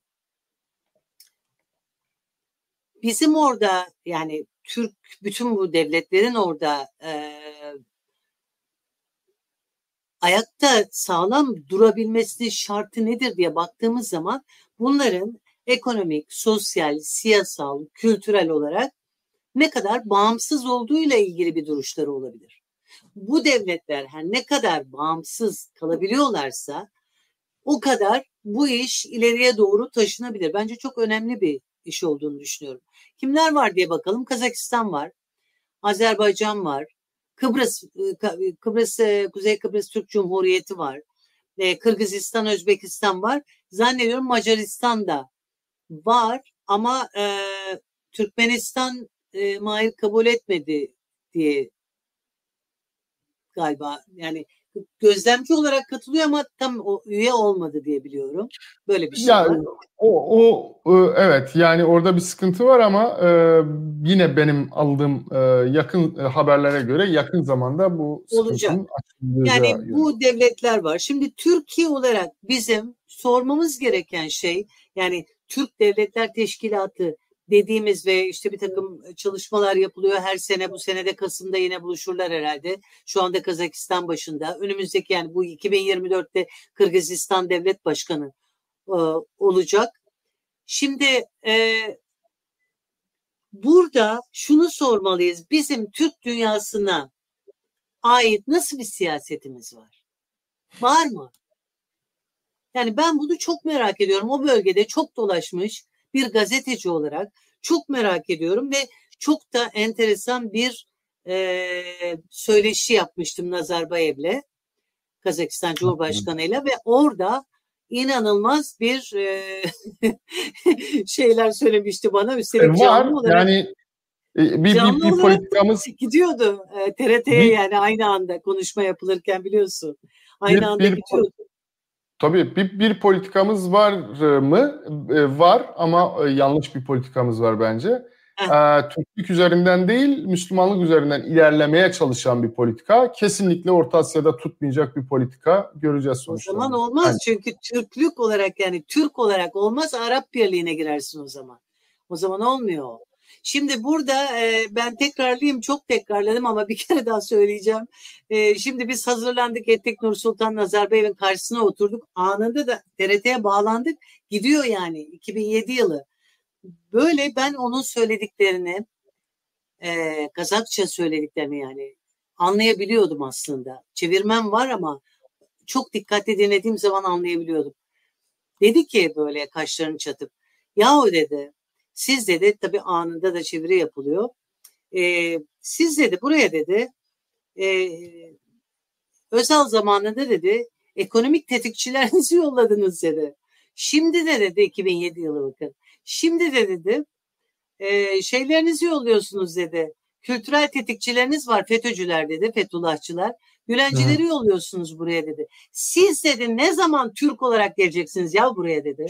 bizim orada, yani bütün bu devletlerin orada ayakta sağlam durabilmesinin şartı nedir diye baktığımız zaman bunların ekonomik, sosyal, siyasal, kültürel olarak ne kadar bağımsız olduğuyla ilgili bir duruşları olabilir. Bu devletler her ne kadar bağımsız kalabiliyorlarsa o kadar bu iş ileriye doğru taşınabilir. Bence çok önemli bir iş olduğunu düşünüyorum. Kimler var diye bakalım. Kazakistan var, Azerbaycan var, Kıbrıs, Kuzey Kıbrıs Türk Cumhuriyeti var, Kırgızistan, Özbekistan var. Zannediyorum Macaristan da var ama Türkmenistan Mahir kabul etmedi diye galiba, yani gözlemci olarak katılıyor ama tam o üye olmadı diye biliyorum. Böyle bir şey var. Evet, yani orada bir sıkıntı var ama yine benim aldığım yakın haberlere göre yakın zamanda bu Olacak. sıkıntının açılacağı Yani yönünde. bu devletler var. Şimdi Türkiye olarak bizim sormamız gereken şey, yani Türk Devletler Teşkilatı dediğimiz ve işte bir takım çalışmalar yapılıyor her sene. Bu senede Kasım'da yine buluşurlar herhalde. Şu anda Kazakistan başında. Önümüzdeki, yani bu 2024'te Kırgızistan Devlet Başkanı olacak. Şimdi burada şunu sormalıyız. Bizim Türk dünyasına ait nasıl bir siyasetimiz var? Var mı? Yani ben bunu çok merak ediyorum. O bölgede çok dolaşmış bir gazeteci olarak çok merak ediyorum ve çok da enteresan bir söyleşi yapmıştım Nazarbayev'le, Kazakistan Cumhurbaşkanı'yla, ve orada inanılmaz bir şeyler söylemişti bana. Üstelik Var canlı olarak, yani canlı bir olarak politikamız gidiyordu TRT'ye, bir, yani aynı anda konuşma yapılırken biliyorsun. Aynı bir, anda bir gidiyordu. tabii bir politikamız var mı? Var ama yanlış bir politikamız var bence. Türklük üzerinden değil, Müslümanlık üzerinden ilerlemeye çalışan bir politika. Kesinlikle Orta Asya'da tutmayacak bir politika göreceğiz O zaman sonuçlarını. olmaz, Yani, çünkü Türklük olarak, yani Türk olarak olmaz, Arap Birliği'ne girersin o zaman. O zaman olmuyor. Şimdi burada ben tekrarlayayım, çok tekrarladım ama bir kere daha söyleyeceğim. Şimdi biz hazırlandık, ettik, Nursultan Nazarbayev'in karşısına oturduk. Anında da TRT'ye bağlandık. Gidiyor yani 2007 yılı. Böyle ben onun söylediklerini, Kazakça söylediklerini yani anlayabiliyordum aslında. Çevirmen var ama çok dikkatli dinlediğim zaman anlayabiliyordum. Dedi ki böyle kaşlarını çatıp, yahu dedi, siz dedi, tabii anında da çeviri yapılıyor. Siz dedi buraya dedi Özal zamanında dedi ekonomik tetikçilerinizi yolladınız dedi. Şimdi de dedi 2007 yılı bakın. Şimdi de dedi şeylerinizi yolluyorsunuz dedi. Kültürel tetikçileriniz var, FETÖ'cüler dedi, Fethullahçılar. Gülencileri yolluyorsunuz buraya dedi. Siz dedi ne zaman Türk olarak geleceksiniz ya buraya dedi.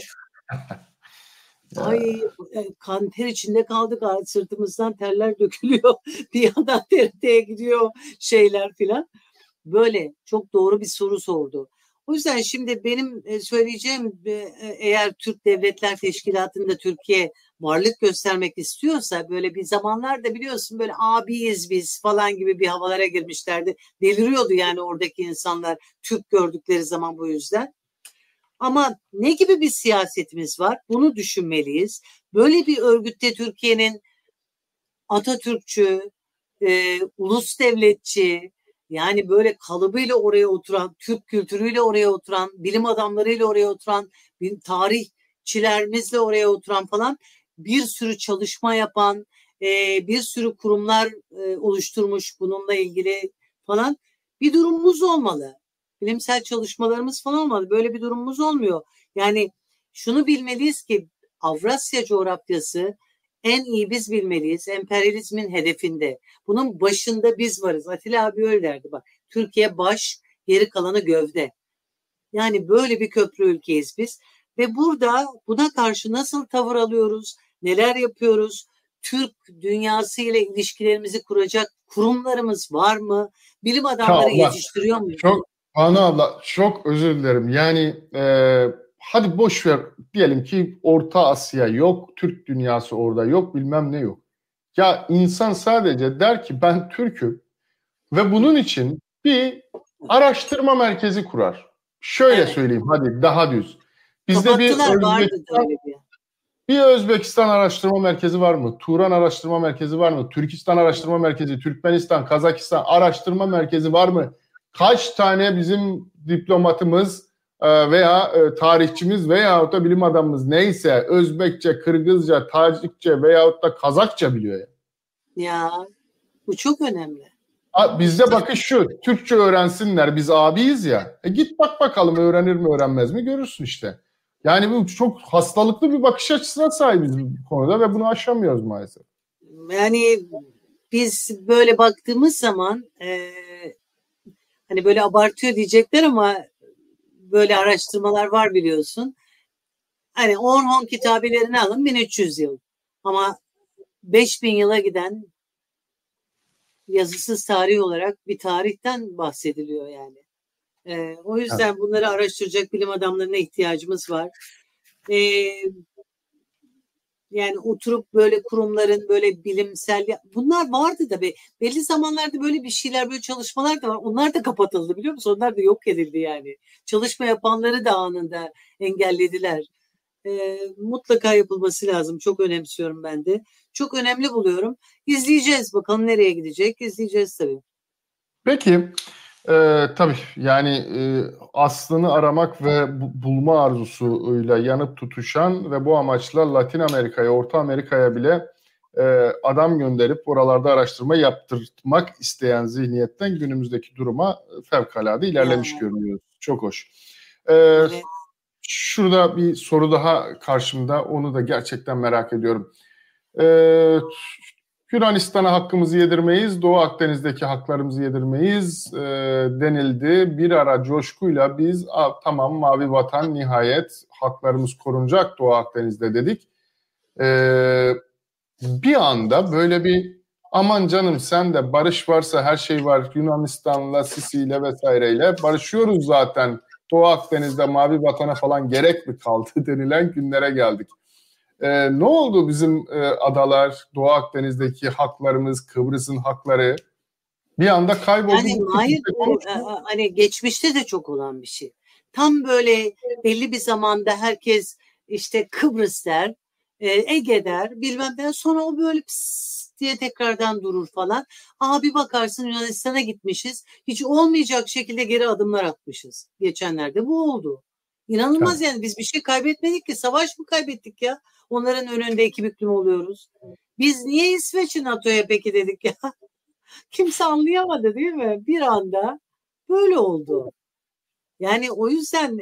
Ay, kan ter içinde kaldık, sırtımızdan terler dökülüyor. Bir yandan TRT'ye gidiyor şeyler filan. Böyle çok doğru bir soru sordu. O yüzden şimdi benim söyleyeceğim, eğer Türk Devletler Teşkilatı'nda Türkiye varlık göstermek istiyorsa, böyle bir zamanlarda biliyorsun böyle abiyiz biz falan gibi bir havalara girmişlerdi. Deliriyordu yani oradaki insanlar Türk gördükleri zaman bu yüzden. Ama ne gibi bir siyasetimiz var? Bunu düşünmeliyiz. Böyle bir örgütte Türkiye'nin Atatürkçü, ulus devletçi, yani böyle kalıbıyla oraya oturan, Türk kültürüyle oraya oturan, bilim adamlarıyla oraya oturan, tarihçilerimizle oraya oturan falan bir sürü çalışma yapan, bir sürü kurumlar oluşturmuş bununla ilgili falan bir durumumuz olmalı. bilimsel çalışmalarımız falan olmadı. Böyle bir durumumuz olmuyor. Yani şunu bilmeliyiz ki Avrasya coğrafyası en iyi biz bilmeliyiz. Emperyalizmin hedefinde. Bunun başında biz varız. Atilla abi öyle derdi bak. Türkiye baş, geri kalanı gövde. Yani böyle bir köprü ülkeyiz biz. Ve burada buna karşı nasıl tavır alıyoruz, neler yapıyoruz, Türk dünyası ile ilişkilerimizi kuracak kurumlarımız var mı? Bilim adamları yetiştiriyor muyuz? Çok, Banu abla çok özür dilerim. Yani hadi boş ver diyelim ki Orta Asya yok, Türk dünyası orada yok, bilmem ne yok. Ya insan sadece der ki ben Türk'üm ve bunun için bir araştırma merkezi kurar. Şöyle söyleyeyim hadi daha düz. Bizde bir Özbekistan Araştırma Merkezi var mı? Turan Araştırma Merkezi var mı? Türkistan Araştırma Merkezi, Türkmenistan, Kazakistan Araştırma Merkezi var mı? Kaç tane bizim diplomatımız veya tarihçimiz veya da bilim adamımız neyse Özbekçe, Kırgızca, Tacikçe veyahut da Kazakça biliyor ya. Ya bu çok önemli. Bizde bakış şu, Türkçe öğrensinler, biz abiyiz ya. Git bak bakalım öğrenir mi öğrenmez mi görürsün işte. Yani bu çok hastalıklı bir bakış açısına sahibiz bu konuda ve bunu aşamıyoruz maalesef. Yani biz böyle baktığımız zaman hani böyle abartıyor diyecekler ama böyle araştırmalar var biliyorsun. Hani Orhon kitabelerini alın 1300 yıl ama 5000 yıla giden yazısız tarih olarak bir tarihten bahsediliyor yani. O yüzden bunları araştıracak bilim adamlarına ihtiyacımız var. Yani oturup böyle kurumların böyle bilimsel bunlar vardı da belli zamanlarda böyle bir şeyler böyle çalışmalar da var. Onlar da kapatıldı biliyor musun? Onlar da yok edildi yani. Çalışma yapanları da anında engellediler. Mutlaka yapılması lazım. Çok önemsiyorum ben de. Çok önemli buluyorum. İzleyeceğiz bakalım nereye gidecek. İzleyeceğiz tabii. Peki. Tabii yani aslını aramak ve bulma arzusuyla yanıp tutuşan ve bu amaçla Latin Amerika'ya, Orta Amerika'ya bile adam gönderip oralarda araştırma yaptırmak isteyen zihniyetten günümüzdeki duruma fevkalade ilerlemiş görünüyor. Çok hoş. Evet. Şurada bir soru daha karşımda, onu da gerçekten merak ediyorum. Yunanistan'a hakkımızı yedirmeyiz, Doğu Akdeniz'deki haklarımızı yedirmeyiz denildi. Bir ara coşkuyla biz tamam mavi vatan nihayet haklarımız korunacak Doğu Akdeniz'de dedik. Bir anda böyle bir aman canım sen de barış varsa her şey var Yunanistan'la, Sisi'yle vesaireyle barışıyoruz zaten. Doğu Akdeniz'de mavi vatana falan gerek mi kaldı denilen günlere geldik. Ne oldu bizim adalar, Doğu Akdeniz'deki haklarımız, Kıbrıs'ın hakları bir anda kayboldu. Yani hayır, hani geçmişte de çok olan bir şey. Tam böyle belli bir zamanda herkes işte Kıbrıs der, Ege der, bilmem ne. Sonra o böyle pıs diye tekrardan durur falan. Bir bakarsın Yunanistan'a gitmişiz. Hiç olmayacak şekilde geri adımlar atmışız. Geçenlerde bu oldu. İnanılmaz yani biz bir şey kaybetmedik ki. Savaş mı kaybettik ya? Onların önünde iki büklüm oluyoruz. Biz niye İsveç'i NATO'ya peki dedik ya? Kimse anlayamadı değil mi? Bir anda böyle oldu. Yani o yüzden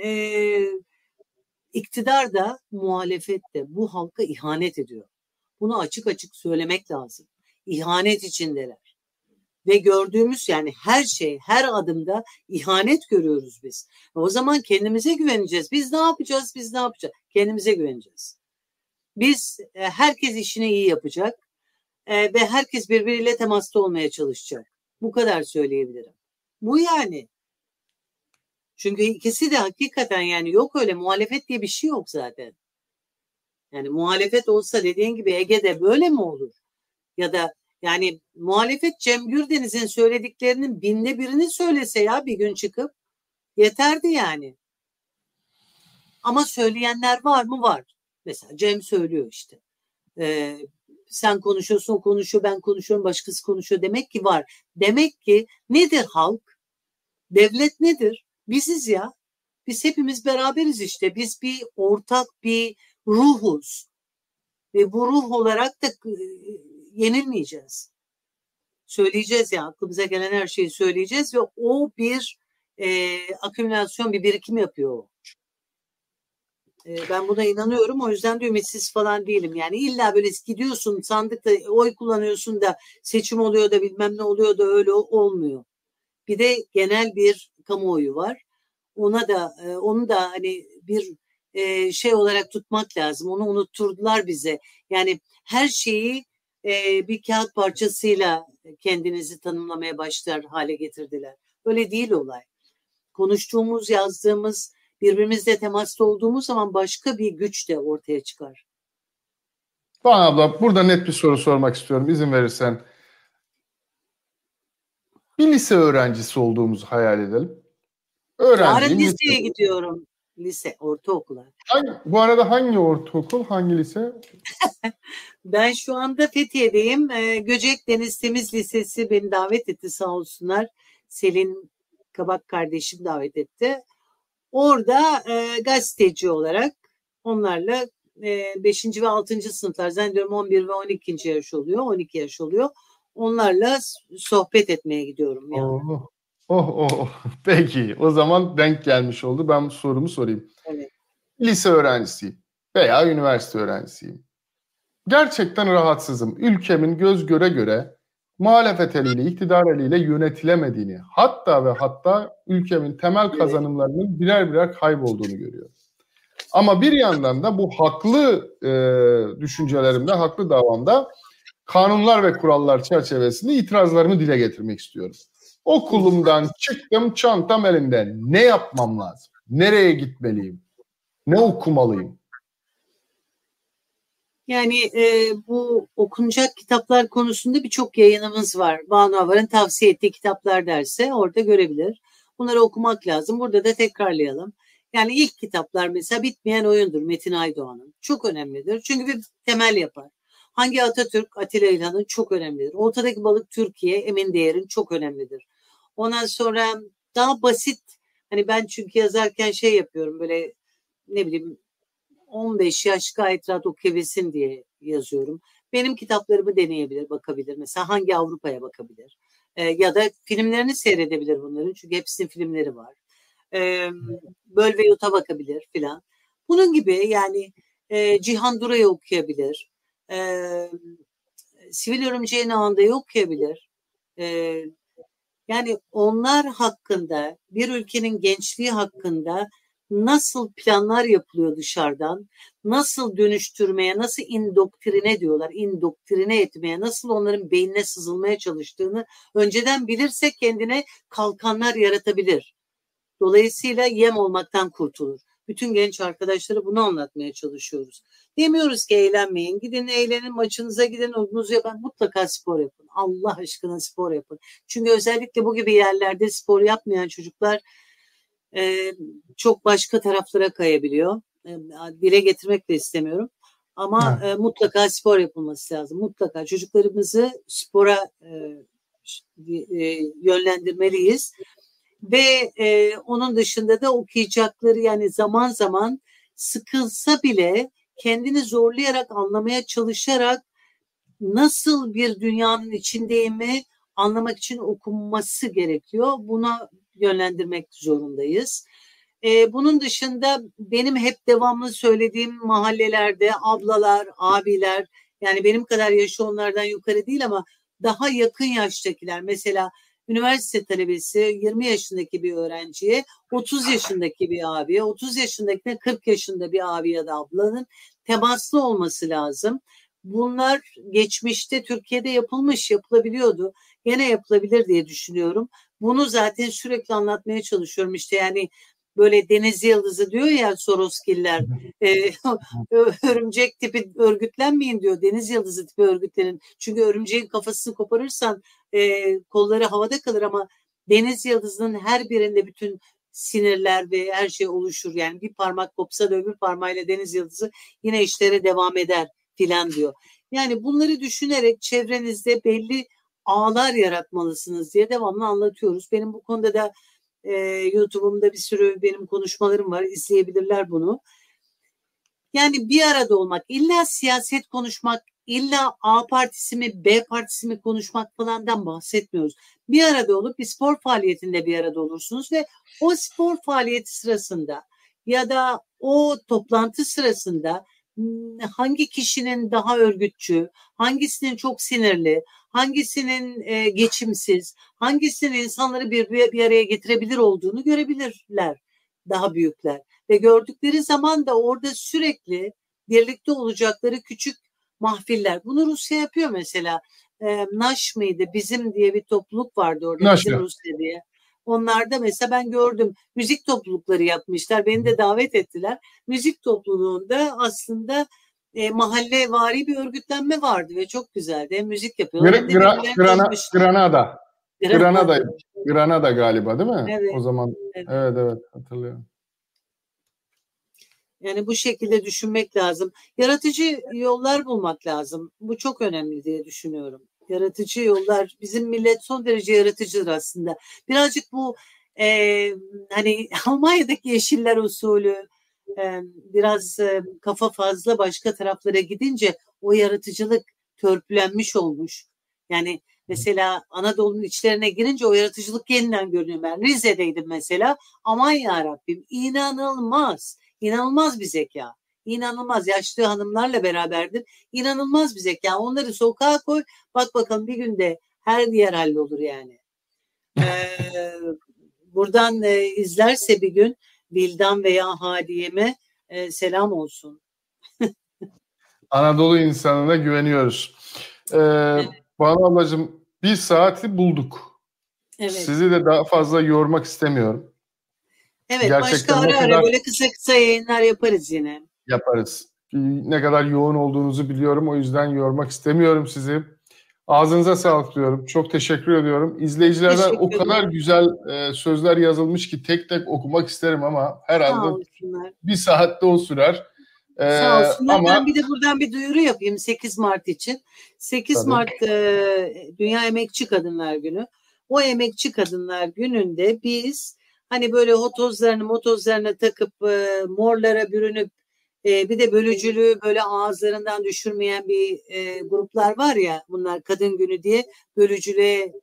iktidar da muhalefet de bu halka ihanet ediyor. Bunu açık açık söylemek lazım. İhanet içindeler. Ve gördüğümüz yani her şey, her adımda ihanet görüyoruz biz. O zaman kendimize güveneceğiz. Biz ne yapacağız? Kendimize güveneceğiz. Biz herkes işini iyi yapacak ve herkes birbiriyle temasta olmaya çalışacak. Bu kadar söyleyebilirim. Bu yani. Çünkü ikisi de hakikaten yani yok öyle muhalefet diye bir şey yok zaten. Yani muhalefet olsa dediğin gibi Ege'de böyle mi olur? Ya da yani muhalefet Cem Gürdeniz'in söylediklerinin 1/1000'ini söylese ya bir gün çıkıp yeterdi yani. Ama söyleyenler var mı? Var. Mesela Cem söylüyor işte. Sen konuşuyorsun, o konuşuyor, ben konuşuyorum, başkası konuşuyor. Demek ki var. Demek ki nedir halk? Devlet nedir? Biziz ya. Biz hepimiz beraberiz işte. Biz bir ortak bir ruhuz. Ve bu ruh olarak da yenilmeyeceğiz. Söyleyeceğiz ya. Aklımıza gelen her şeyi söyleyeceğiz ve o bir akümülasyon, bir birikim yapıyor o. Ben buna inanıyorum. O yüzden de ümitsiz falan değilim. Yani illa böyle gidiyorsun sandıkta oy kullanıyorsun da seçim oluyor da bilmem ne oluyor da öyle olmuyor. Bir de genel bir kamuoyu var. Onu da hani bir şey olarak tutmak lazım. Onu unutturdular bize. Yani her şeyi bir kağıt parçasıyla kendinizi tanımlamaya başlar hale getirdiler. Öyle değil olay. Konuştuğumuz, yazdığımız, birbirimizle temasta olduğumuz zaman başka bir güç de ortaya çıkar. Bana abla, burada net bir soru sormak istiyorum izin verirsen. Bir lise öğrencisi olduğumuzu hayal edelim. Yarın Öğrenciyim. liseye gidiyorum. Lise, ortaokula. Bu arada hangi ortaokul, hangi lise? Ben şu anda Fethiye'deyim. Göcek Deniz Temiz Lisesi beni davet etti sağ olsunlar. Selin Kabak kardeşim davet etti. Orada gazeteci olarak onlarla 5. ve 6. sınıflar, zannediyorum 11 ve 12. yaş oluyor, 12 yaş oluyor. Onlarla sohbet etmeye gidiyorum yani. Oh. Peki, o zaman denk gelmiş oldu. Ben sorumu sorayım. Evet. Lise öğrencisiyim veya üniversite öğrencisiyim. Gerçekten rahatsızım. Ülkemin göz göre göre muhalefet eliyle, iktidar eliyle yönetilemediğini, hatta ülkemin temel kazanımlarının birer birer kaybolduğunu görüyorum. Ama bir yandan da bu haklı düşüncelerimde, haklı davamda kanunlar ve kurallar çerçevesinde itirazlarımı dile getirmek istiyorum. Okulumdan çıktım, çantam elimde. Ne yapmam lazım? Nereye gitmeliyim? Ne okumalıyım? Yani bu okunacak kitaplar konusunda birçok yayınımız var. Banu Avar'ın tavsiye ettiği kitaplar derse orada görebilir. Bunları okumak lazım. Burada da tekrarlayalım. Yani ilk kitaplar mesela Bitmeyen Oyundur Metin Aydoğan'ın. Çok önemlidir. Çünkü bir temel yapar. Hangi Atatürk, Atilla İlhan'ın çok önemlidir. Ortadaki Balık Türkiye, Emin Değer'in çok önemlidir. Ondan sonra daha basit, hani ben çünkü yazarken şey yapıyorum, böyle ne bileyim 15 yaş gayet rahat okuyabilsin diye yazıyorum. Benim kitaplarımı deneyebilir, bakabilir. Mesela Hangi Avrupa'ya bakabilir. Ya da filmlerini seyredebilir bunların. Çünkü hepsinin filmleri var. Böl ve Yut'a bakabilir filan. Bunun gibi yani Cihan Dura'yı okuyabilir. Sivil Örümceğin Ağında'yı okuyabilir. Yani onlar hakkında, bir ülkenin gençliği hakkında nasıl planlar yapılıyor dışarıdan, nasıl dönüştürmeye, nasıl indoktrine diyorlar, indoktrine etmeye, nasıl onların beynine sızılmaya çalıştığını önceden bilirse kendine kalkanlar yaratabilir. Dolayısıyla yem olmaktan kurtulur. Bütün genç arkadaşlara bunu anlatmaya çalışıyoruz. Demiyoruz ki eğlenmeyin. Gidin eğlenin, maçınıza gidin, oyununuzu yapın. Mutlaka spor yapın. Allah aşkına spor yapın. Çünkü özellikle bu gibi yerlerde spor yapmayan çocuklar çok başka taraflara kayabiliyor. Dile getirmek de istemiyorum. Ama mutlaka spor yapılması lazım. Mutlaka çocuklarımızı spora yönlendirmeliyiz. Ve onun dışında da okuyacakları, yani zaman zaman sıkılsa bile kendini zorlayarak, anlamaya çalışarak nasıl bir dünyanın içindeyimi anlamak için okunması gerekiyor. Buna yönlendirmek zorundayız. Bunun dışında benim hep devamlı söylediğim mahallelerde ablalar, abiler, yani benim kadar yaşı onlardan yukarı değil ama daha yakın yaştakiler, mesela üniversite talebesi 20 yaşındaki bir öğrenciye 30 yaşındaki bir abiye, 30 yaşındakine 40 yaşında bir abi ya da ablanın temaslı olması lazım. Bunlar geçmişte Türkiye'de yapılmış, yapılabiliyordu. Gene yapılabilir diye düşünüyorum. Bunu zaten sürekli anlatmaya çalışıyorum. İşte yani böyle deniz yıldızı diyor ya Soroskiller, örümcek tipi örgütlenmeyin diyor. Deniz yıldızı tipi örgütlenin. Çünkü örümceğin kafasını koparırsan kolları havada kalır ama deniz yıldızının her birinde bütün sinirler ve her şey oluşur. Yani bir parmak kopsa da öbür parmağıyla deniz yıldızı yine işlere devam eder filan diyor. Yani bunları düşünerek çevrenizde belli ağlar yaratmalısınız diye devamlı anlatıyoruz. Benim bu konuda da YouTube'umda bir sürü benim konuşmalarım var. İzleyebilirler bunu. Yani bir arada olmak, illa siyaset konuşmak illa A partisi mi B partisi mi konuşmak falandan bahsetmiyoruz. Bir arada olup bir spor faaliyetinde bir arada olursunuz ve o spor faaliyeti sırasında ya da o toplantı sırasında hangi kişinin daha örgütçü, hangisinin çok sinirli, hangisinin geçimsiz, hangisinin insanları bir araya getirebilir olduğunu görebilirler daha büyükler. Ve gördükleri zaman da orada sürekli birlikte olacakları küçük mahfiller. Bunu Rusya yapıyor mesela. Naş mıydı? Bizim diye bir topluluk vardı orada. Naş Bizim ya. Rusya diye. Onlarda mesela ben gördüm. Müzik toplulukları yapmışlar. Beni de davet ettiler. Müzik topluluğunda aslında mahallevari bir örgütlenme vardı ve çok güzeldi. Hem müzik yapıyorlar hem de birbirlerini tanımışlar. Granada galiba değil mi? Evet. O zaman Evet. Evet hatırlıyorum. Yani bu şekilde düşünmek lazım. Yaratıcı yollar bulmak lazım. Bu çok önemli diye düşünüyorum. Yaratıcı yollar. Bizim millet son derece yaratıcıdır aslında. Birazcık bu hani Almanya'daki yeşiller usulü biraz kafa fazla başka taraflara gidince o yaratıcılık törpülenmiş olmuş. Yani mesela Anadolu'nun içlerine girince o yaratıcılık yeniden görünüyor. Ben Rize'deydim mesela. Aman yarabbim, inanılmaz. İnanılmaz bir zeka. İnanılmaz. Yaşlı hanımlarla beraberdim. İnanılmaz bir zeka. Onları sokağa koy. Bak bakalım bir günde her yer hallolur yani. Buradan izlerse bir gün Vildan veya Hadiye'me selam olsun. Anadolu insanına güveniyoruz. Evet. Banu ablacığım, bir saati bulduk. Evet. Sizi de daha fazla yormak istemiyorum. Evet, Gerçekten başka ara böyle kısa kısa yayınlar yaparız yine. Yaparız. Ne kadar yoğun olduğunuzu biliyorum. O yüzden yormak istemiyorum sizi. Ağzınıza sağlık diyorum. Çok teşekkür ediyorum. İzleyicilerden o kadar güzel sözler yazılmış ki tek tek okumak isterim ama herhalde bir saatte o sürer. Sağ olsunlar. Ama ben bir de buradan bir duyuru yapayım 8 Mart için. 8 tabii. Mart Dünya Emekçi Kadınlar Günü. O Emekçi Kadınlar Günü'nde biz hani böyle motozlarını takıp morlara bürünüp bir de bölücülüğü böyle ağızlarından düşürmeyen bir gruplar var ya, bunlar Kadın Günü diye bölücülüğe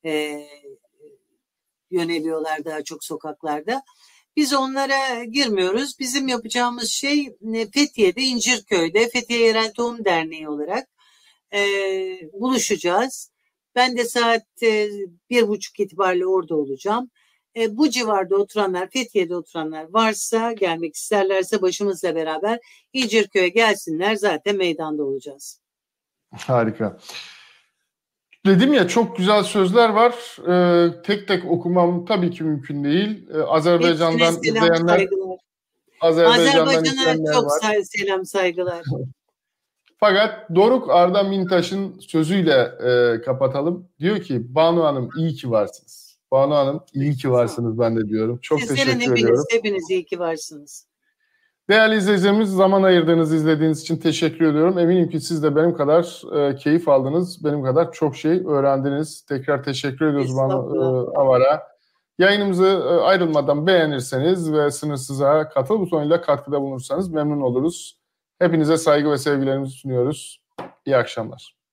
yöneliyorlar daha çok sokaklarda. Biz onlara girmiyoruz. Bizim yapacağımız şey Fethiye'de, İncirköy'de Fethiye Yerel Tohum Derneği olarak buluşacağız. Ben de saat 1.30 itibariyle orada olacağım. Bu civarda oturanlar, Fethiye'de oturanlar varsa, gelmek isterlerse başımızla beraber İncirköy'e gelsinler. Zaten meydanda olacağız. Harika. Dedim ya, çok güzel sözler var. Tek tek okumam tabii ki mümkün değil. Azerbaycan'dan izleyenler, Azerbaycan'a çok selam saygılar. Fakat Doruk Arda Mintaş'ın sözüyle kapatalım. Diyor ki, Banu Hanım iyi ki varsınız. Banu Hanım iyi ki varsınız, ben de diyorum. Çok teşekkür ediyorum. Hepiniz iyi ki varsınız. Değerli izleyicilerimiz, zaman ayırdığınız, izlediğiniz için teşekkür ediyorum. Eminim ki siz de benim kadar keyif aldınız, benim kadar çok şey öğrendiniz. Tekrar teşekkür ediyoruz Banu Avar'a. Yayınımızı ayrılmadan beğenirseniz ve sınırsıza katıl butonuyla katkıda bulunursanız memnun oluruz. Hepinize saygı ve sevgilerimizi sunuyoruz. İyi akşamlar.